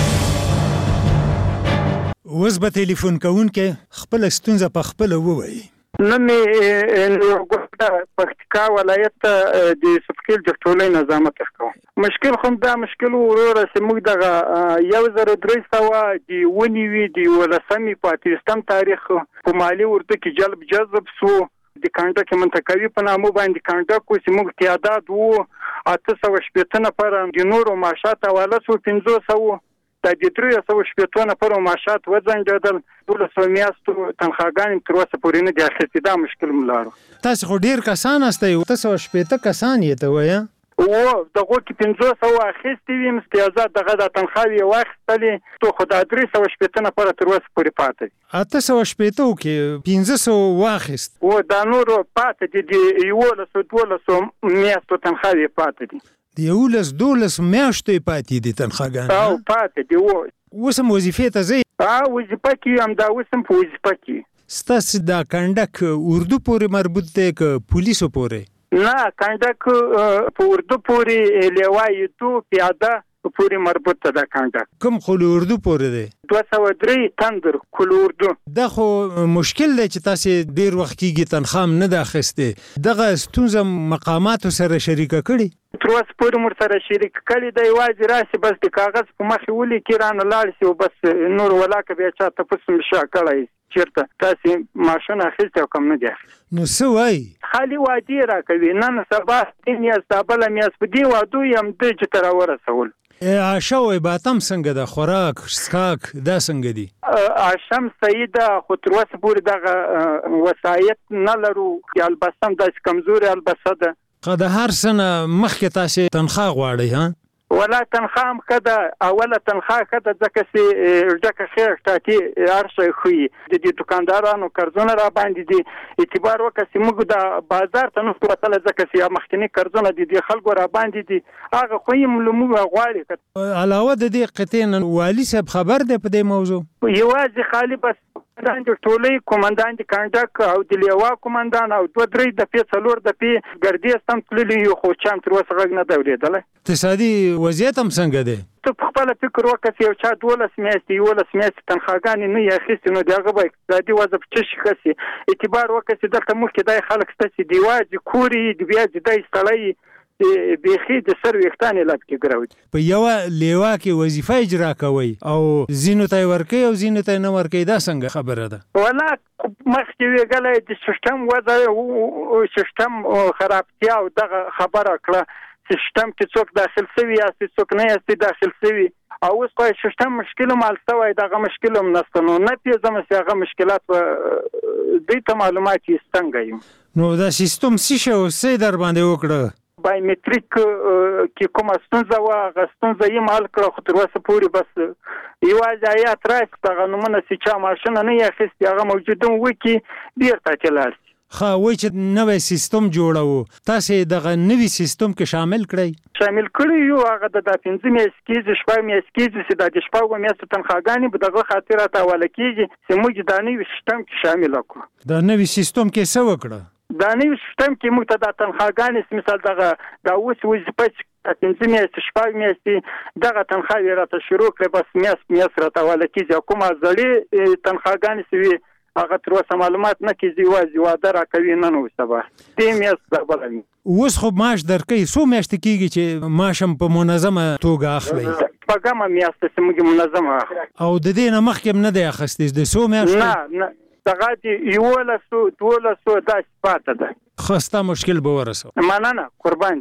اوس به ټلیفون کوونکې خپل ستونزه په خپل ووایي. نن نورګل پکتیکا ولایت د سپکیل جټولې نظامت کوم. مشکل خو دا مشکل وروره چې موږ دغه یو زره درې سوه دی ونیوي دی ولسمي پاکستان تاریخ په مالی ورته کې جلب جذب سو د کانټا کې منتقوي په نامو باندې کانټا کو چې موږ تعداد وو اته سوه شپېته نفر د نورو معاشات حواله سو پنځه سوه د دې درې سوه شپېته نفرو معاشات وځنډېدل. دولس سوه میاشتو تنخواګانې تر اوسه پورې نه دي اخیستې. دا مشکل م لرو. تاسو خو ډېر کسان هستئ، اته سوه شپېته کسان یې ته وایه. او دغه کې پنځه سوه اخیستې وي امتیازات دغه د تنخواوې یې واخیستلې تو خو دا درې سوه شپېته نفره تر اوسه پورې پاتې دي. اته سوه شپېته کې پنځه سوه واخیست. او دا نورو پاتې دي د یولسو دولسو میاشتو تنخواوې پاتې دي. د یولس دولس میاشتې پاتې دي تنخواګانې. او پاتې دي. اوس هم وظیفې ته ځئ؟ ها وظیفه کې هم دا اوس هم په وظیفه کې. ستاسو دا کنډک اردو پورې مربوط دی که پولیسو پورې؟ نه کنډک په اردو پورې لیوایي تو پیاده پورې مربوط ده دا کانټاکټ. کوم قول اردو پورې دی؟ دوه سوه درې تندر قول اردو. دا خو مشکل دی چې تاسو ډیر وخت کېږي تنخواه نه ده اخیستې. دغه ستونزه مقاماتو سره شریکه کړي؟ تر اوسه پورې مور سره شریک کړي دی، یوازې راشي بس د کاغذ په مخې ولیکي رانه لاړ شي او بس نور ولاکه بیا چا تپوس مشا کړی چیرته تاسې ماشین اخیستی او کم نه دی اخیستی. نو څه وایي؟ خالي وعدې راکوي، نن سبا دې میاشت دا بله میاشت په دې وعدو یم دوی چې ته راورسول. عاشه و عبادت څنګه ده؟ خوراک څښاک دا څنګه دي؟ عاشم صحیح ده، خو تر اوسه پورې دغه وسایط نه لرو، البسه هم داسې کمزورې البسه ده. که د هر څه نه مخکې تاسې تنخواه غواړئ ها؟ ولا تنخواه هم ښه ده، اوله تنخواه ښه ده ځکه چې ډکه خیر ټاټي هر شی ښیي. د دې دوکاندارانو قرضونه را باندې دي، اعتبار وکړه چې موږ د بازار ته نشو وتلی ځکه چې مخکیني قرضونه د دې خلکو را باندې دي، هغه خو یې له موږ غواړي. علاوه د دې قطعې نه والي صاحب خبر دی په دې موضوع؟ یوازې خالي بس قومندان د ټولۍ، قومندان د کانډک او د لیوا قومندان او دوه درې دفعې څلور دفعې ګردیز هم تللي یو، خو چا هم تر اوسه غږ نه دی اورېدلی. اقتصادي وضعیت هم څنګه دی؟ ته په خپله فکر وکړه چې یو چا دولس میاشتې یولس میاشتې تنخواګانې نه یې اخیستې، نو د هغه به اقتصادي وضع په څه شي ښه شي؟ اعتبار وکړه چې دلته مخکې دا خلک شته چې د یوازې کور یې د بیا د دی سړی بیخي د سر ویښتان یې لټ کې ګروي. په یوه لیوا کې وظیفه اجرا کوئ او ځینو ته یې ورکوئ او ځینو ته یې نه ورکوئ، دا څنګه خبره ده؟ ولا مخکې ویږلی د سیسټم وضع سیسټم خرابتیا او دغه خبره کړه، سیسټم کې څوک داخل سوي یاستې څوک نه یاستې داخل سوي، او اوس خو سیسټم مشکل هم حل سوی، دغه مشکل هم نشته. نو نه پوهېږم چې هغه مشکلات به دوی ته معلومات یې څنګه یم. نو دا سیسټم څه شی او څه یې در باندې وکړه؟ بایومټریک کې کومه ستونزه وه هغه ستونزه یې حل کړه، خو تر اوسه پورې بس یوازې ایات راشي دغه نومونه چې چا ماشینه نه یې اخیستې هغه موجود هم وکړي بېرته چې لاړ شي. ښه وایي چې نوی سیستم جوړوو، تاسې دغه نوي سیستم کې شامل کړئ؟ شامل کړی یو، هغه د دا پنځه میاشتې کېږي شپږ میاشتې کېږي چې دا د شپږو میاشتو تنخواګانې به دغه خاطر راته حواله کېږي چې موږ دا نوي سیستم کې شامله کړو. دا نوي سیستم کې څه وکړه؟ دا نوي سیستم کې موږ ته دا تنخواګانې مثال دغه دا اوس وظیفه چې پنځه میاشتې شپږ میاشتې دغه تنخواې راته شروع کړې، بس میاشت میاشت راته حواله کېږي. او کومه زړې تنخواګانې چې وي هغه تر اوسه معلومات نه کېږي، یوازې واده راکوي نن او سبا دې میاشت دا بله وي. اوس خو معاش درکوي، څو میاشتې کېږي چې معاش هم په منظمه توګه اخلئ؟ شپږمه میاشت چې موږ منظمه اخلو. او د دې نه مخکې هم نه دی اخیستی؟ د څو میاشتو؟ نه نه دغه د یولسو دولسو داسې پاته ده. ښه ستا مشکل به ورسوه. مننه قربان.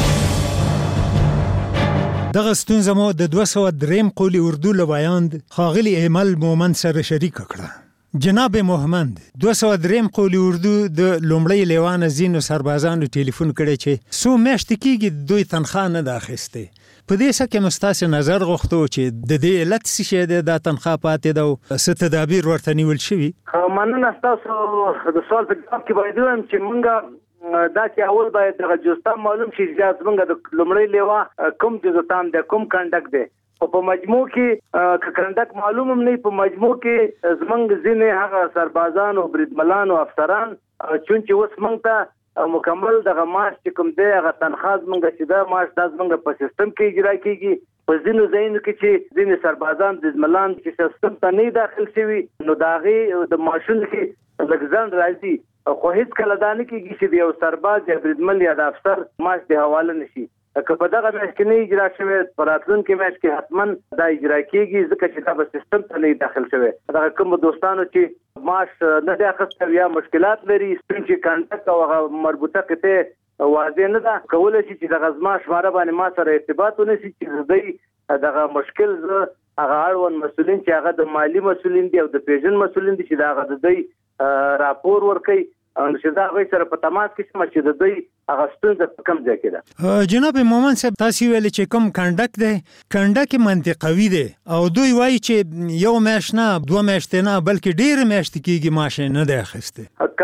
دغه ستونزه مو د دوه سوه درېیم قول اردو له وایاند ښاغلي ایمل مومند سره شریکه کړه. جناب محمد، دوه سوه درېیم قول اردو د لومړۍ لیوا نه ځینو سربازانو ټلیفون کړی چې څو میاشتې کېږي دوی تنخواه نه ده اخیستې. په دې څه کې مو ستاسې نظر غوښتو چې د دې علت څه شی دی دا تنخواه پاتې ده او څه تدابیر ورته نیول شوي؟ مننه ستاسو د سوال په جواب کې باید ووایم چې موږ دا چې اول باید دغه جزتام معلوم شي چې زموږ د لومړۍ لیوا کوم جزتام دی کوم کنډک دی، او په مجموع کې که کنډک معلوم هم نه په مجموع کې زموږ ځینې هغه سربازان او بریدملان او افسران چونچې اوس موږ ته مکمل دغه معاش چې کوم دی هغه تنخواه زموږ چې دا معاش دا زموږ په سیستم کې اجرا کېږي. په ځینو ځایونو کې چې ځینې سربازان بریدملان چې سیستم ته نه داخل شوي نو د هغې د معاشونو کې لږ ځنډ راځي، خو هېڅکله دا نه کېږي چې د یو سرباز یا بریدمل یا د افسر معاش د حواله نه شي. که په دغه میاشت کې نه اجرا شوی په راتلونکي میاشت کې حتما دا اجرا کېږي ځکه چې دا به سیستم ته نه داخل شوی. دغه کومو دوستانو چې معاش نه دی اخیستی یا مشکلات لري چې کنټک او هغه مربوطه قطعې واضح نه ده، کولی شي چې دغه زما شماره باندې ما سره ارتباط ونیسي چې دوی دغه مشکل زه هغه اړوند مسؤلین چې هغه د مالي مسؤلین دي او د پیژن مسؤلین دي چې د هغه د دوی راپور ورکوي چې دا هغوی سره په تماس کې شم چې د دوی هغه ستونزه په کوم ځای کې ده. جناب مومند صاحب، تاسو ویلې چې کوم کنډک دی کنډک منطقوي دی او دوی وایي چې یو میاشت نه دوه میاشتې نه بلکې ډېرې میاشتې کېږي معاش یې نه دی اخیستی.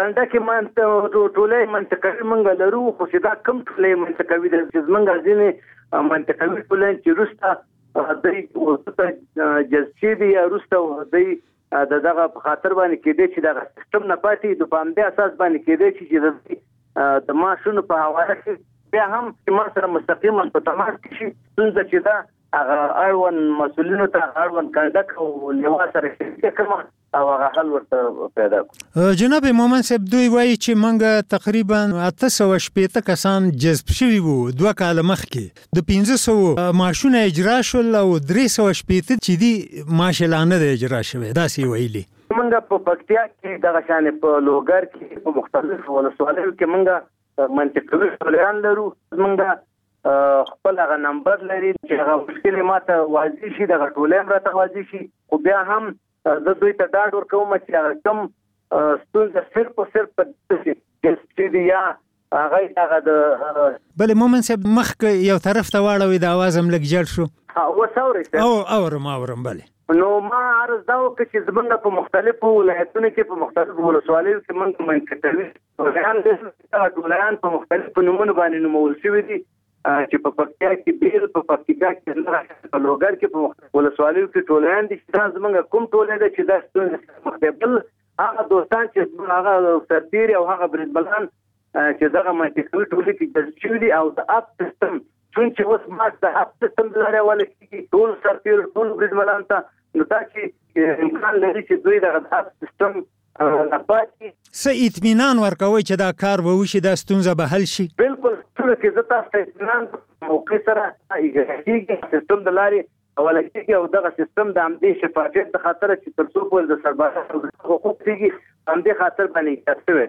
کنډک ټولۍ منطقوي موږ لرو، خو چې دا کوم ټولۍ منطقوي دی چې زموږ ځینې منطقوي ټولۍ چې وروسته دوی ورته جذب شوي یا وروسته دوی د دغه په خاطر باندې کېدی چې دغه سیستم نه پاتې د په همدې اساس باندې کېدی چې د معاشونو په حواله کې بیا هم چې ما سره مستقیما په تماس کې شي ستونزه چې ده هغه اړوند مسؤلینو ته اړوند کنډک او لیوا سره شریک کړم او هغه حل ورته پیدا کړ. جناب مومن صاحب دوی وایي چې موږ تقریبا اته سوه شپېته کسان جذب شوي وو دوه کاله مخکې، د پنځه سوه معاشونه اجرا شول او درې سوه شپېته چې دي معاشلانه د اجرا شوی، داسې ویلي. موږ په پکتیا کې دغه شانې په لوګر کې په مختلفو ولسوالیو کې موږ منطقوي ټولګان لرو. موږ خپل هغه نمبر لري چې هغه مشکل ماته واضح شي، دغه ټولې هم راته واضح شي، خو بیا هم زه دوی ته ډاډ ورکوم چې هغه کوم ستونزه صرف او صرف په دې چې یا هغه هغه د بلې مومن صاحب مخکې یو طرف ته واړوي د اواز هم لږ جړ شو. اوس اورئ؟ او اورم اورم بلې. نو ما عرض دا وکړ چې زمونږ په مختلفو ولایتونو کې په مختلفو ولسوالیو کې موږ منطقوي ټولګان لرو. دغه ټولګان په مختلفو نومونو باندې نومول شوي دي چې په پکتیا کې بیل، په پکتیکا کې، په لوګر کې په مختلفو ولسوالیو کې ټولګان دي چې دا زمونږ کوم ټولګی دی چې دا ستونزې مختبل هغه دوستان چې هغه سرتیري او هغه بریدملان چې دغه منطقوي ټولګي کې جذب شوي دي او د اپ سیستم چون چې اوس ما د اپ سیستم لاره ولې کېږي ټول سرتیري ټول بریدملان ته نو دا چې امکان لري چې دوی دغه اپ سیستم نپاتي څه اطمینان ورکوي چې دا کار به وشي، دا ستونزه به حل شي. بالکل څنګه چې زه تاسو ته اطمینان موقع سره کېږي سیستم د لارې اوله کېږي او دغه سیستم د همدې شفافیت د خاطر چې تر څو پورې د سربراهانو حقوق کېږي همدې خاطر باندې ایجاد شوی.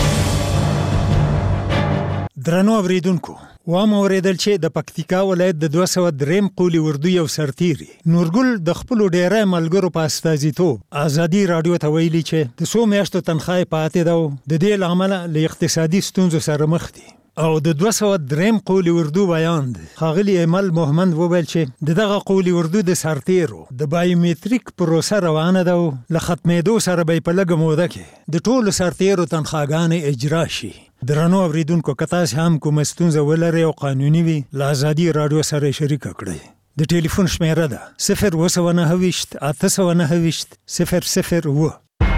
درنو اوریدونکو، وام اوریدل چې د پکتیکا ولایت د دوه سوه دریم قولي اردو یو سرتیري نورګل د خپلو ډیری ملګرو په استازیتوب ازادي راډیو ته ویلي چې د څو میاشتو تنخواه پاتې ده او د دې له امله له اقتصادي ستونزو سره مخ دي. او د دوه سوه دریم قولي اردو بیان دی. ښاغلي ایمل محمد وویل چې د دغه قولي اردو د سرتیرو د بایومتریک پروسه روانه ده او له ختمېدو سره به په لږه موده کې د ټولو سرتیرو تنخواګانې اجرا شي. درنو اوریدونکو، که تاسو هم کومه ستونزه ولرئ او قانوني وي له ازادي راډیو سره شریکه کړئ. د ټلیفون شمیره ده صفر اوه سوه نهه ویشت اته سوه نهه ویشت صفر صفر اوه.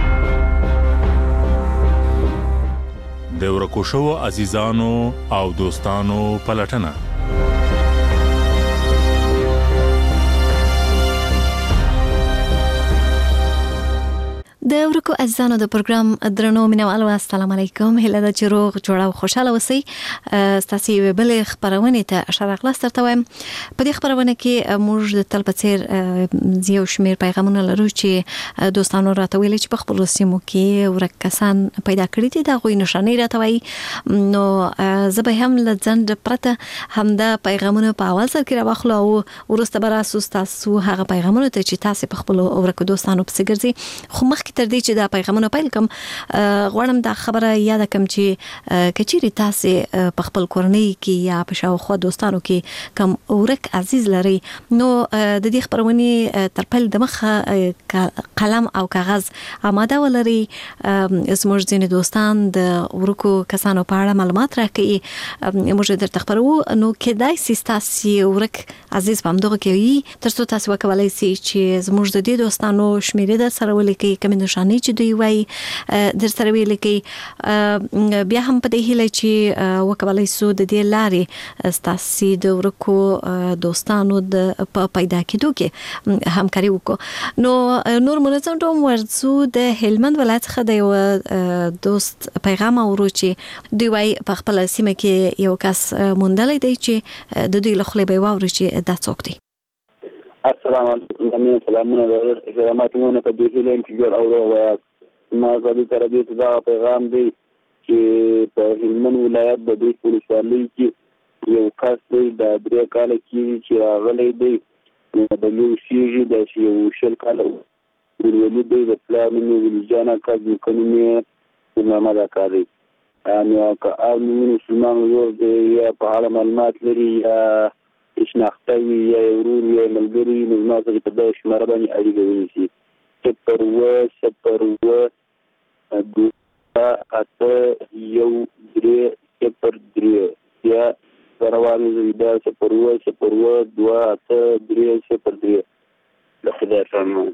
د ورکو شوو عزیزانو او دوستانو پلټنه. د ورکو عزیزانو د پروګرام درنو مینوالو السلام علیکم، هیله ده چې روغ جوړ او خوشاله اوسئ. ستاسو یوې بلې خپرونې ته ښه راغلاست درته وایم. په دې خپرونه کې موږ د تل په څېر یو شمېر پیغامونه لرو چې دوستانو راته ویلي چې په خپلو سیمو کې ورک کسان پیدا کړي دي، د هغوی نښانې راته وایي. نو زه به هم له ځنډ پرته همدا پیغامونه په اول سر کې راواخلو او وروسته به راسو ستاسو هغه پیغامونو ته چې تاسې په خپلو ورکو دوستانو پسې ګرځئ. خو مخکې تر دې چې دا پیغامونه پیل کوم، غواړم دا خبره یاد کړم چې کچېرې تاسې په خپل کورنۍ کې یا په شاوخوا دوستانو کې کوم ورک عزیز لري، نو د دې خپرونې تر پیل دمخه قلم او کاغذ آماده ولري. زموږ ځینې دوستان د ورکو کسانو په اړه معلومات راکوي، موږ درته خپرو. نو کېدای سي ستاسې ورک عزیز په همدغه کې وي، تر څو تاسې وکولی سي چې زموږ د دې دوستانو شمېرې در سره ولیکئ، کومې نښانې چې دوی وایي در سره ولیکئ. بیا هم په دې هیله چې وکولی سو د دې لارې ستاسې د ورکو دوستانو د په پیدا کېدو کې همکاري وکړو. نو نور منظم ډول ورځو د هلمند ولایت څخه د یو دوست پیغام اورو چې دوی وایي په خپله سیمه کې یو کس موندلی دی چې د دوی له خولې به یې واورو چې دا څوک دی. السلام علیکم، زمین سلامونه در احتراماتونه په دې هیله چې جوړ او روغ. ما زادي سره دې دا پیغام دی چې په هلمند ولایت د دې ولسوالۍ کې یو کس دی د درې کاله کې چې راغلی دی، د یو شیږي د یو شل کاله ولولي دی، د پلار نوم یې ولیجان اکا، نیکه نوم یې محمد اکا دی. نو که هر نوم مسلمان ورور دی یا په اړه معلومات لري یا شناخته وي یا ورور یا ملګري، نو زما سره په دغه شماره باندې اړیکه ونیسي. صفر اوه صفر اوه دوه اته یو درې صفر درې یا روانې زویدا صفر اوه صفر اوه دوه اته درې صفر درې. د خدای سلام.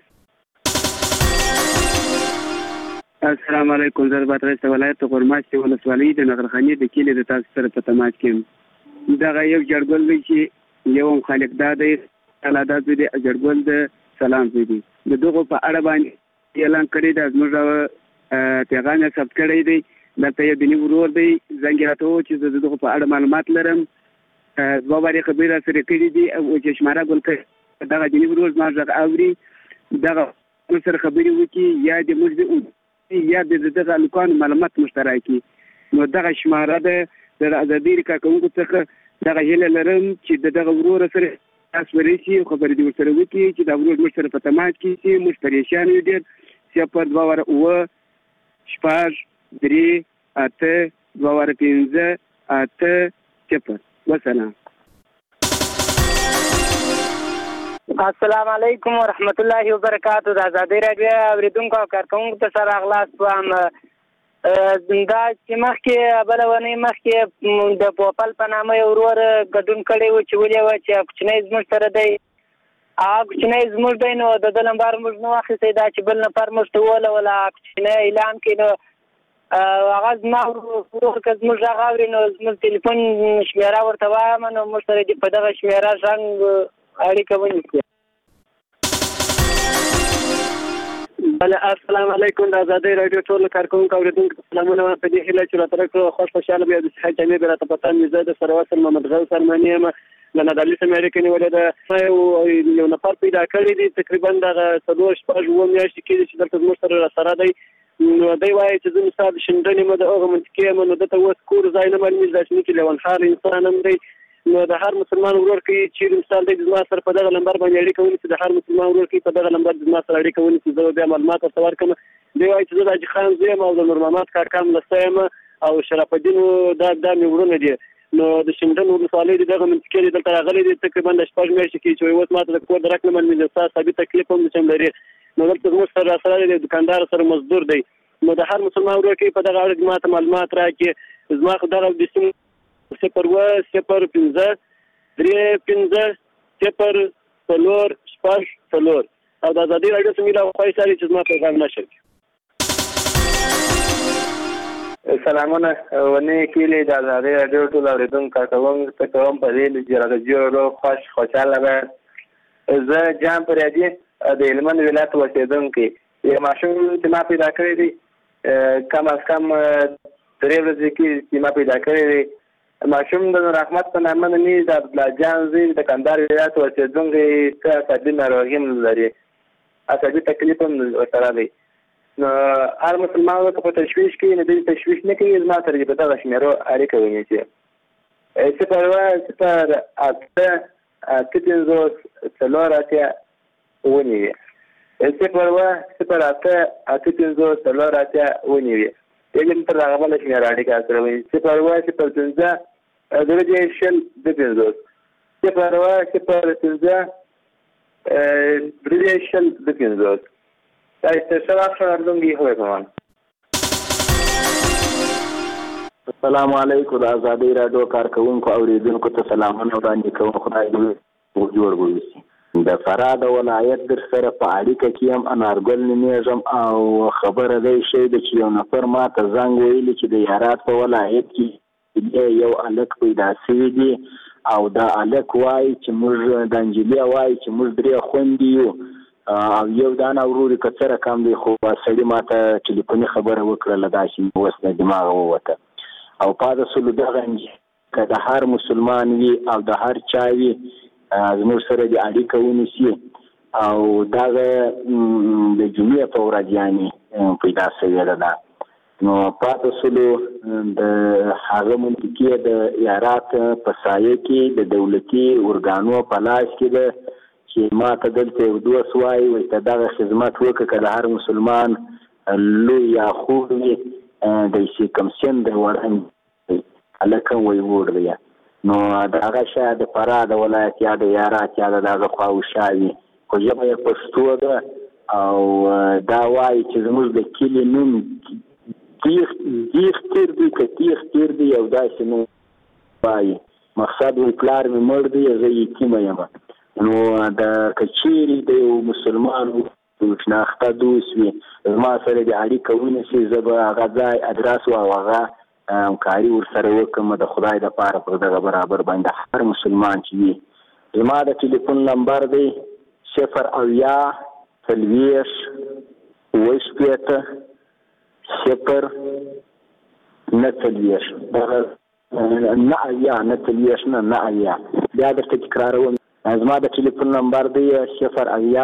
السلام علیکم، زه د بادغیس ولایت غورماشتې ولسوالۍ د نغرخانې د کلي د تاسو سره په تماس کې یم. دغه یو جړګل دی چې یو هم خالق دا دی الادا زوی دی اجرګل د سلام زوی دی د دغه په اړه باندې اعلان کړی دا زموږ پیغام یې ثبت کړی دی دا یو دیني ورور دی زنګ راته چې د دغه په اړه معلومات لرم دوه واری خبره سره کړی دی او چې شماره ګل کړ دا دیني ورور ما ځکه اوري دا سره خبرې وکي یا د موږ یا د دغه لوکان معلومات مشترکي نو دغه شماره ده د ازادي کارکونکو څخه دغه هیله لرم چې دغه ورور سره تاسو ورشي خبرې دې ورسره وکي چې دا ورور موږ سره په تماس کې چې موږ پریشان یو ډېر چې په دوه واره او شپږ درې اته دوه واره پنځه اته صفر وسلام. السلام علیکم ورحمت الله وبرکاتہ. د ازادي راډیو اوریدونکو او کارکونکو ته سره اخلاص کوم. دا چې مخکې بل ونی مخکې د پوپل په نامه یو ورور ګډون کړی و چې ولې و چې کوچنی زموږ سره دی هغه کوچنی زموږ دی نو د ده نمبر موږ نه واخیستی دا چې بل نفر موږ ته ووله ولا کوچنی اعلان کړي نو هغه زما ورور که زموږ غږ اوري نو زموږ تلیفون شمېره ورته وایم نو موږ سره دې په دغه شمېره زنګ اړیکه ونیسي. بله السلام علیکم. د ازادۍ راډیو ټولو کارکونکو اورېدونکو سلامونه وایم په دې هیله چې راته راکړو خوش خوشحاله به د صحت جامې به راته پته مې زه د سره وصل محمد غوث ارماني یم له نادعلي سیمې اړیکې نیولې ده یو نفر پیدا کړی دی تقریبا دغه څلور شپږ اووه میاشتې کېږي چې دلته زموږ سره راسره دی نو دی وایي چې زه مثال د شنډنې یم د هغه منطقې یم نو دته اوس کور ځای نه معلومېږي دا چې نه کې لیونخار انسان هم دی نو د هر مسلمان ورور کې چې مثال دی زما سره په دغه نمبر باندې اړیکه ونیسي د هر مسلمان ورور کې په دغه نمبر زما سره اړیکه ونیسي زه بیا معلومات ورته ورکړم. دی وایي چې زه د حاجي خان زوی یم او د نور محمد کاکا ملسته یم او شرف الدین دا دا مې ورونه دي نو د شینډن ولسوالۍ د دغه منطقې دی دلته راغلی دی تقریبا د شپږ میاشتې کې چې اوس ماته د کور درک نه معلومېږي ستا ثابت تکلیف هم چې لري نو دلته زموږ سره راسره دی دکاندار سره مزدور دی نو د هر مسلمان ورور کې په دغه اړه ماته معلومات راکړي زما خو دغه د سیم صفر اووه صفر پنځه درې پنځه صفر څلور شپږ څلور او د ازادي راډیو څخه میله خوښ ساري چې زما پیغام نشر سلامونه ونې کېلې د ازادي راډیو ټول اورېدونکو کارکونکو ته کوم په دې چې راډیو خوش خوشحاله به زه جان پریادي د هلمند ولایت اوسېدونکی یو ماشوم چې ما پیدا کړی دی کم از کم درې ورځې کې چې ما پیدا کړی دی ماشوم د رحمت په نامه نومېږي د عبدالله جان زوی د کندهار ولایت اوسېدونکی څه عصبي ناروغي هم لري عصبي تکلیف هم ورسره دی نو هر مسلمان ورته په تشویش کوي نو دوی تشویش نه کوي زما سره په دغه شمېرو اړیکه ونیسي صفر اووه صفر اته اته پنځوس څلور اتیا اووه نوي صفر اووه صفر اته اته پنځوس څلور اتیا اووه نوي یې تر هغه بله شمېره اړیکه سره ونیسي صفر اووه صفر پنځه درجه شل د پنځوس صفر اووه صفر پنځه درجه شل د پنځوس دا استشاره اردنګي هوی کوم. السلام علیکم. د ازادۍ راډیو کارکونکو اوریدونکو ته سلامونه وړاندې کوم. خدای دې جوړ وویسي. د فراه د ولایت در سره په اړیکه کې هم انارګل نومېږم او خبره دی شی ده چې یو نفر ما ته زنګ ویلي چې د یارات په ولایت کې یو هلک پیدا شوی دی او دا هلک وایي چې موږ د انجلیا وایي چې موږ درې خویندې یو او یو دانه ورور که څه رقم دی خو سړي ما ته ټلیفوني خبره وکړله داسې مې اوس نه دماغه ووته او پاته سولو دغه که د هر مسلمان وي او د هر چا وي زموږ سره د اړیکه ونیسي او دغه د جمعې په ورځ یعنې پیدا شوې ده دا نو پاته سولو د هغه منطقې د یارات په سایه کې د دولتي ارګانو په لاس کې ده چې ما ته دلته یو دوست وایي وایي ته دغه خدمت وکړه که د هر مسلمان لوی یا خوب وي د سیکمسین د وړاندې هلک هم وایي وړ دی نو د هغه شاید د فراه د ولایت یا د یارات یا د هغه خواوشا وي خو ژبه یې پښتو ده او دا وایي چې زموږ د کلي نوم تیغ تیر دی که تیغ تیر دی یو داسې نوم وایي مقصد وایي پلار مې مړ دی زه یتیمه یم نو د کچېرې د یو مسلمان شناخته دوست وي زما سره د اړیکه ونیسي زه به هغه ځای ادرس او هغه همکاري ورسره وکړم د خدای دپاره پر دغه برابر باندې هر مسلمان چې وي زما د ټلیفون نمبر دی صفر اویا څلوېښت اوه شپېته صفر نه څلوېښت نه اویا نه څلوېښت نه نه اویا بیا درته تکراروم. زما د ټلیفون نمبر دی صفر اویا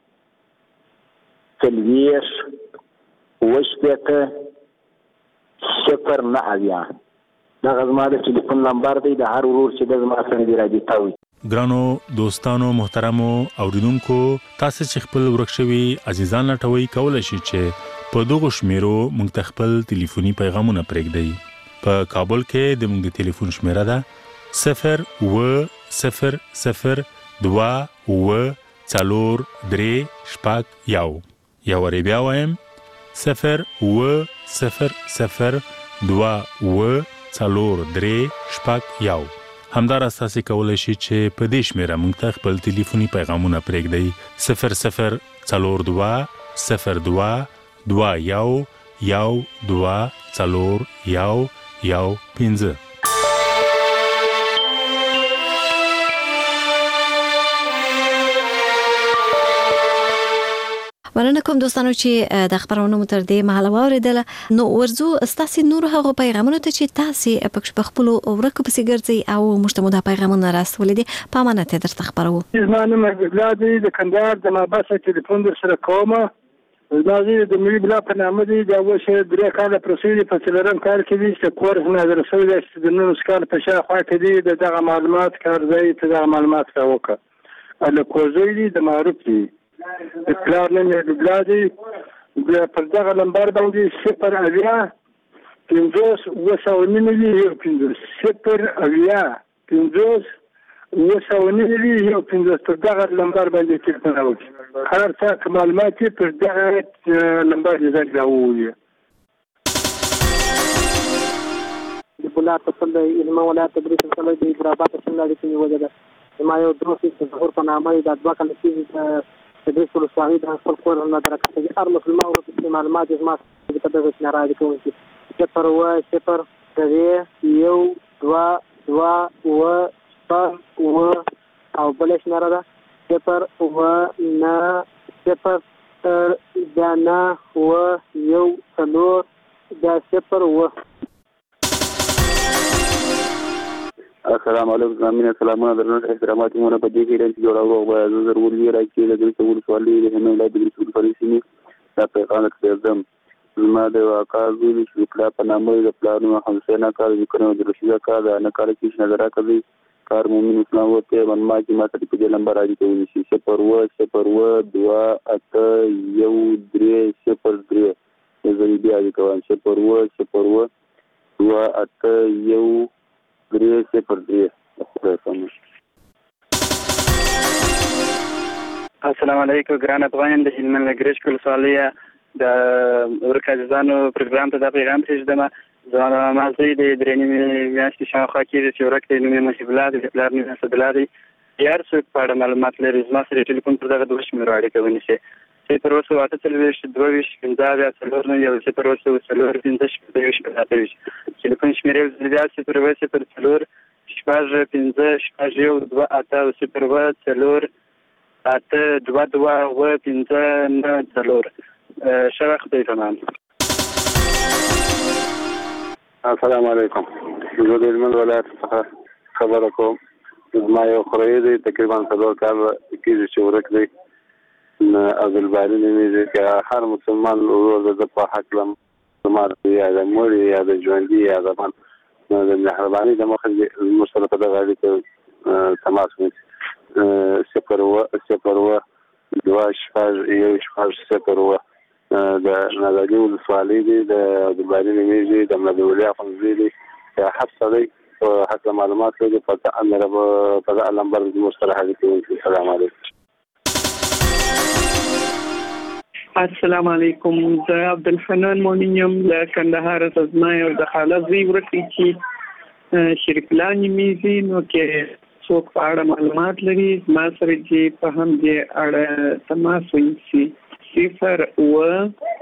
څلوېښت اوه شپېته صفر نه اویا. دغه زما د ټلیفون نمبر دی د هر ورور چې د زما سره دی رابطه وي. ګرانو دوستانو محترمو اوریدونکو تاسو چې خپل ورک شوي عزیزان لټوي کولای شئ چې په دغه شمیرو موږ ته خپل ټلیفوني پیغامونه پرېږدئ. په کابل کې د موږ د ټلیفون شمیره ده صفر اوه صفر صفر دوه اوه څلور درې شپږ یو. یو وارې بیا وایم صفر اوه صفر صفر دوه اوه څلور درې شپږ یو. همداراز تاسو کولای شئ چې په دې شمیره موږ ته خپل ټلیفوني پیغامونه پرېږدئ صفر صفر څلور دوه صفر دوه دوه یو یو دوه څلور یو یو پنځه. مننه کوم دوستانو چې د خبرونو مو تر دې مهاله واوریدل. نو ورځو ستاسو نور هغه پیغامونه ته چې تاسو په خپل ورکو پسې ګرځي او مشتمو د پیغامونه راستولې دي په امانت درته خبرو. زمانه مګلادي د کندهار د ماباسه ټلیفون در سره کومه زمازي د ملي بلا په نامه دي دا وشه درې کاله پروسیدي په څلورم کال کې دي چې کورس نه درسوي چې د نن کال په شاخوا کې دي دغه معلومات کار ځای ته د معلومات راوکړه له کوزوي د معروف دي د پلان نه د بلادي پر دغه نمبر باندې صفر اویا پنځوس اوه سوه نوي یو پنځوس صفر اویا پنځوس اوه سوه نوي یو پنځوس پر دغه نمبر باندې تلیفون راوکړي. هر څه معلومات پر دغه نمبر یې راوړي. د بولار په څنډه علما ولایت تبریز څخه د ابرابات څنډه د کلی وجه ده. ما یو دوست چې ظهور په نامه د دوه کال کې تدریس ولسواهي د خپل کور نه درکته هر مسلمان ورته معلومات زما د تدریس نه راځي کوم چې صفر اوه صفر درې یو دوه دوه اوه شپږ اوه او بل شمېره ده صفر اوه نه صفر بیا نه اوه یو څلور بیا صفر اوه. السلام علیکم زمینه سلامونه درنو احترامات مونږ په دې کې چې جوړاو او ضروري دی راځي د دې ټول سوالي د هم ولادت د ټول فلسطیني دا پیغام کړم زما د واقعي چې کله په نامه د پلانو همسنه کار وکړو د رشیدا کار نه کار کې نظر راکړي کار مومن اسلام وته منما چې ما ته په دې نمبر راځي ته ونشي صفر اوه صفر اوه دوه اته یو درې صفر درې زه بیا کوم صفر اوه صفر اوه دوه اته یو درې صفر درې. السلام علیکم ګران افغان د هلمند لګریش کول سوالیه د ورکازانو پروګرام ته د پیغام پېژدم زما مازی د درېنی میاشتې شاوخوا کې چې ورکه نومې مشبلات د پلان نه سدلاري یار څو په معلومات لري زما سره ټلیفون پر دغه دوه شمېر اړیکه ونیسي چې پر اوسه واته څلوېښت دوه ویشت پنځه اویا څلور نو یو چې پر اوسه څلور پنځه شپږ یو شپږ اته ویشت ټلیفون شمېرې بیا چې پر اوسه پر څلور شپږ پنځه شپږ یو دوه اته او صفر اوه څلور اته دوه دوه اوه پنځه نه څلور. ښه وخت دی تمام. السلام علیکم زه د هلمند ولایت څخه خبره کوم. زما یو خوریی دی تقریبا څلور کال کېږي چې ورک دی عبدالباري نومېږي که هر مسلمان ورور د ده په هکله زما یا د مړي یا د ژوندي یا د من د مهربانۍ د مخې زموږ سره په دغه اړیکه تماس ونیسي صفر اوه صفر اوه دوه شپږ یو شپږ صفر اوه د نادعلي ولسوالۍ دی د عبدالباري نومېږي د ملدولي اخندزوی دی که هر سړی په هکله معلومات لري په دغه نمبر زموږ سره اړیکه ونیسي. السلام علیکم. السلام علیکم زه عبدالحنان مؤمن یم له کندهار زما یو د خاله زوی ورک دی چې شریف الله نومېږي نو کې څوک په اړه معلومات لري زما سره چې په همدې اړه تماس ونیسي صفر اوه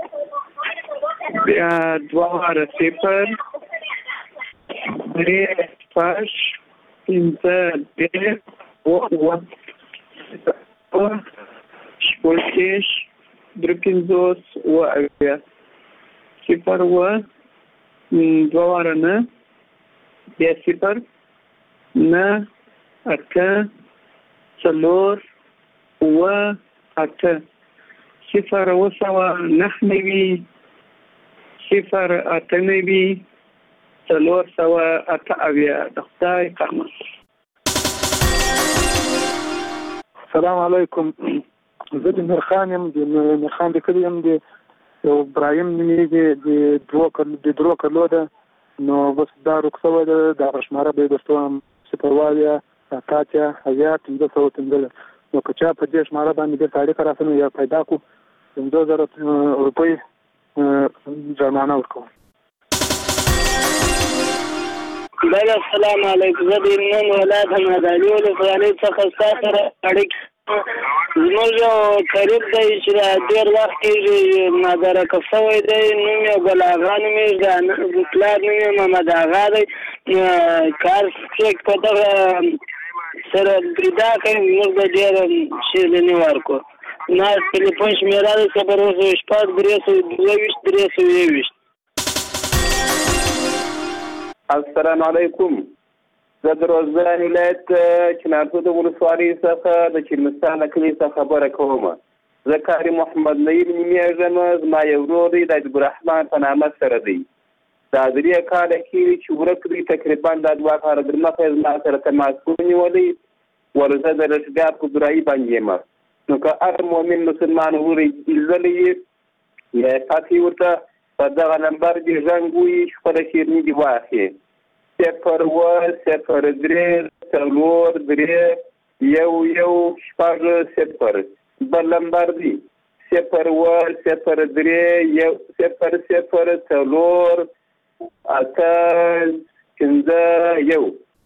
بیا دوه واره صفر درې شپږ پنځه درې اوه اوه شپږ دېرش درې پنځوس اوه اویا صفر اوه دوه واره نه بیا صفر نه اته څلور اوه اته صفر اوه سوه نهه نوي صفر اته نوي څلور سوه اته اویا د خدای قامت. السلام علیکم. زه د میرخان یم د میرخان د کلي یم د یو ابراهیم نومېږي د دوه د درو کلو ده نو بس دا رخصوی ده د هغه شماره به یې درته وایم صفر اویا اته اتیا اویا پنځه سوه پنځلس نو که چا په دې شماره باندې بېرته اړیکه راسره یا پیدا کړو پنځه زره روپۍ جرمانه ورکوم. بله السلام علیکم. زه د هلمند ولایت همدالي ولسوالۍ څخه ستا سره اړیکې زموږ یو قریب دی چې ډېر وخت کېږي مدرکه شوی دی. نوم یې ګل اغا نومېږي، د پلار نوم یې محمد اغا دی. کار چې په دغه سره پیدا کوي موږ به ډېر شیریني ورکړو. ما ټلیفون شمېره ده صفر اوه شپږ درې سوه دوه ویشت درې سوه یوویشت. السلام علیکم. زه د روزګان ولایت چنارتو د ولسوالۍ څخه د چیرمستان د کلي څخه خبره کوم. زه کاري محمد نعیم نومېږم. زما یو ورور دی د عبدالرحمن په نامه سره دی. دا درې کاله کېږي چې ورک دی. تقریبا دا دوه کاله در مخکې زما سره تماس ونیولی ول زه د رشګار په دورایي باندې یم. نو که هر مؤمن مسلمان ورور ایزلی یا تاسې ورته په دغه نمبر دې زنګ ووهي خپله شیریني دې واخلي. صفر اوه صفر درې څلور درې یو یو شپږ صفر بل نمبر دی صفر اوه صفر درې یو صفر صفر څلور اته پنځه یو.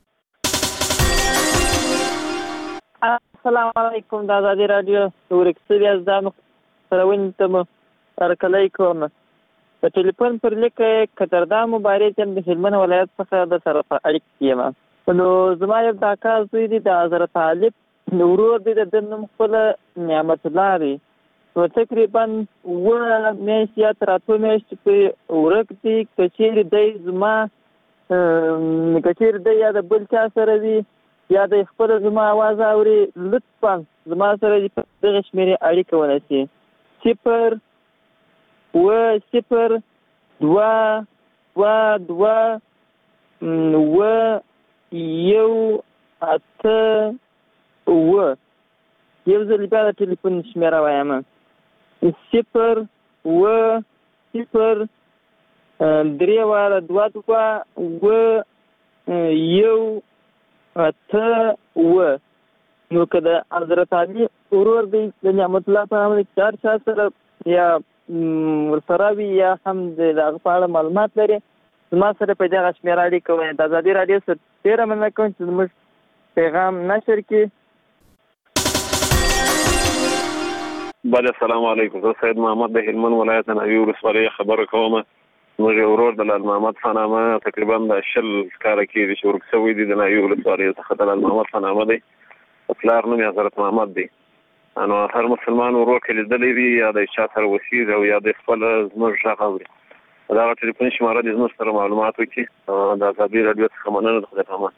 السلام علیکم. د ازادي راډیو د ورک شوي ازدانو خپرونې ته مو هرکلی کوم. د ټلیفون پر لیکه کتردا مبارک یم د هلمند ولایت څخه د سره په اړیکه کې یم. نو زما یو د اکا زوی دی د حضرت طالب ورور دی د ده نوم خپله نعمت الله دی. نو تقریبا اووه میاشتې یا تر اتو میاشتې پورې ورک دی. که چېرې دی زما که چېرې دی یا د بل چا سره وي یا د خپله زما اواز اوري لطفا زما سره دې په دغه شمېرې اړیکه ونیسي. صفر اوه صفر دوه دوه دوه اوه یو اته اوه. یو ځل بیا د ټلیفون شمېره وایم صفر اوه صفر درې واره دوه دوه اوه یو اته اوه. نو که د حضرت علي ورور دی د نعمت الله په نامه چار چا سره یا ورسره وي یا هم د هغه په اړه معلومات لري زما سره په دغه شمېره اړیکه ونیسي. د ازادي راډیو سره ډېره مننه کوم چې زموږ پیغام نشر کړي. بله السلام علیکم. زه سید محمد د هلمند ولایت نوي ولسوالۍ خبره کوم. زموږ یو ورور د لال محمد په نامه تقریبا د شل کاله کېږي چې ورک شوی دی د نوي ولسوالۍ څخه د لال محمد په نامه دی. پلار نوم یې حضرت محمد دی. نو هر مسلمان ورور کې لیدلی وي یا د چا سره وسیږي او یا د خپله زموږ غږ اوري دغه ټلیفون شماره دې زموږ سره معلومات وکړي. د ازادي راډیو څخه مننه. د خدای په امان.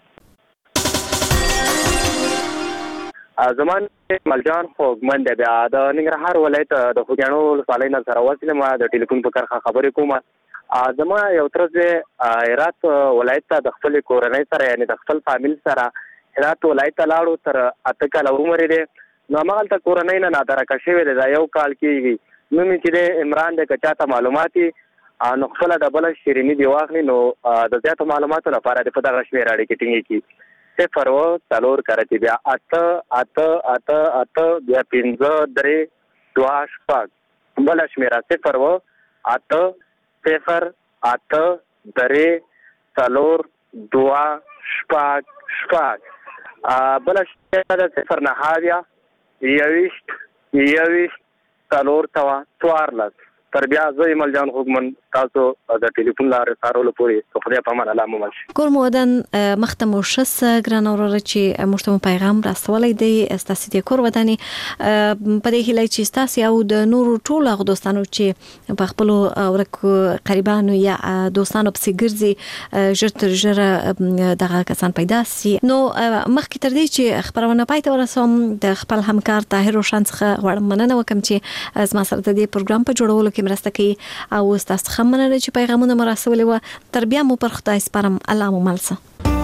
زمان ملجان خوږمن دی. بیا د ننګرهار ولایت د خوږیاڼو ولسوالۍ نه سره وسلم د ټلیفون په کرښه خبرې کوم. زما یو تره زوی هرات ولایت ته د خپلې کورنۍ سره یعنې د خپل فامیل سره هرات ولایت ته لاړو. تر اته کاله عمر یې دی. نو هماغلته کورنۍ نه نادرکه شوې دی. دا یو کال کېږي. نوم یې چې دی عمران دی. که چاته معلومات وي نو خپله ډبله شیریني دې واخلي. نو د زیاتو معلوماتو لپاره دې په دغه شمېره اړیکې ټینګې کړي. صفر اوه څلور کرتي بیا اته اته اته اته بیا پنځه درې دوه شپږ. بله شمېره صفر اوه اته صفر اته درې څلور دوه شپږ شپږ. بله شمېره ده صفر نهه اویا یوویشت یوویشت څلور سوه څوارلس تر بیا زه ملجان خوګمن تاسو د ټلیفون لارې سارول پورې خدای په امان الله مو مل کور مودن مختم وشس ګران اورره چې مشتم پیغام راستولې دی ستاسو د کور ودانی په دې هله چې ستاسو او د نور ټول غو دوستانو چې په خپل ورکو قریبانو یا دوستانو په سیګرزي ژر ژر دغه کسان پیدا سي نو مخکې تر دې چې خبرونه پاتې ورسوم د خپل همکار طاهر روشن څخه غواړم مننه وکم چې از ما سره د دې پروګرام په جوړولو کې مرسته کوي او تاسو هم مننه چې پیغامونه مراسول و تر بیا مو پر خدای سپارم الله مو ملسه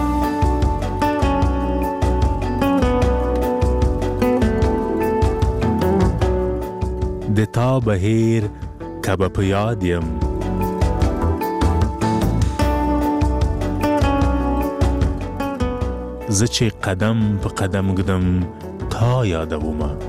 د تا بهیر کبه په یاد یم زه چې قدم په قدم ګدم تا یادومه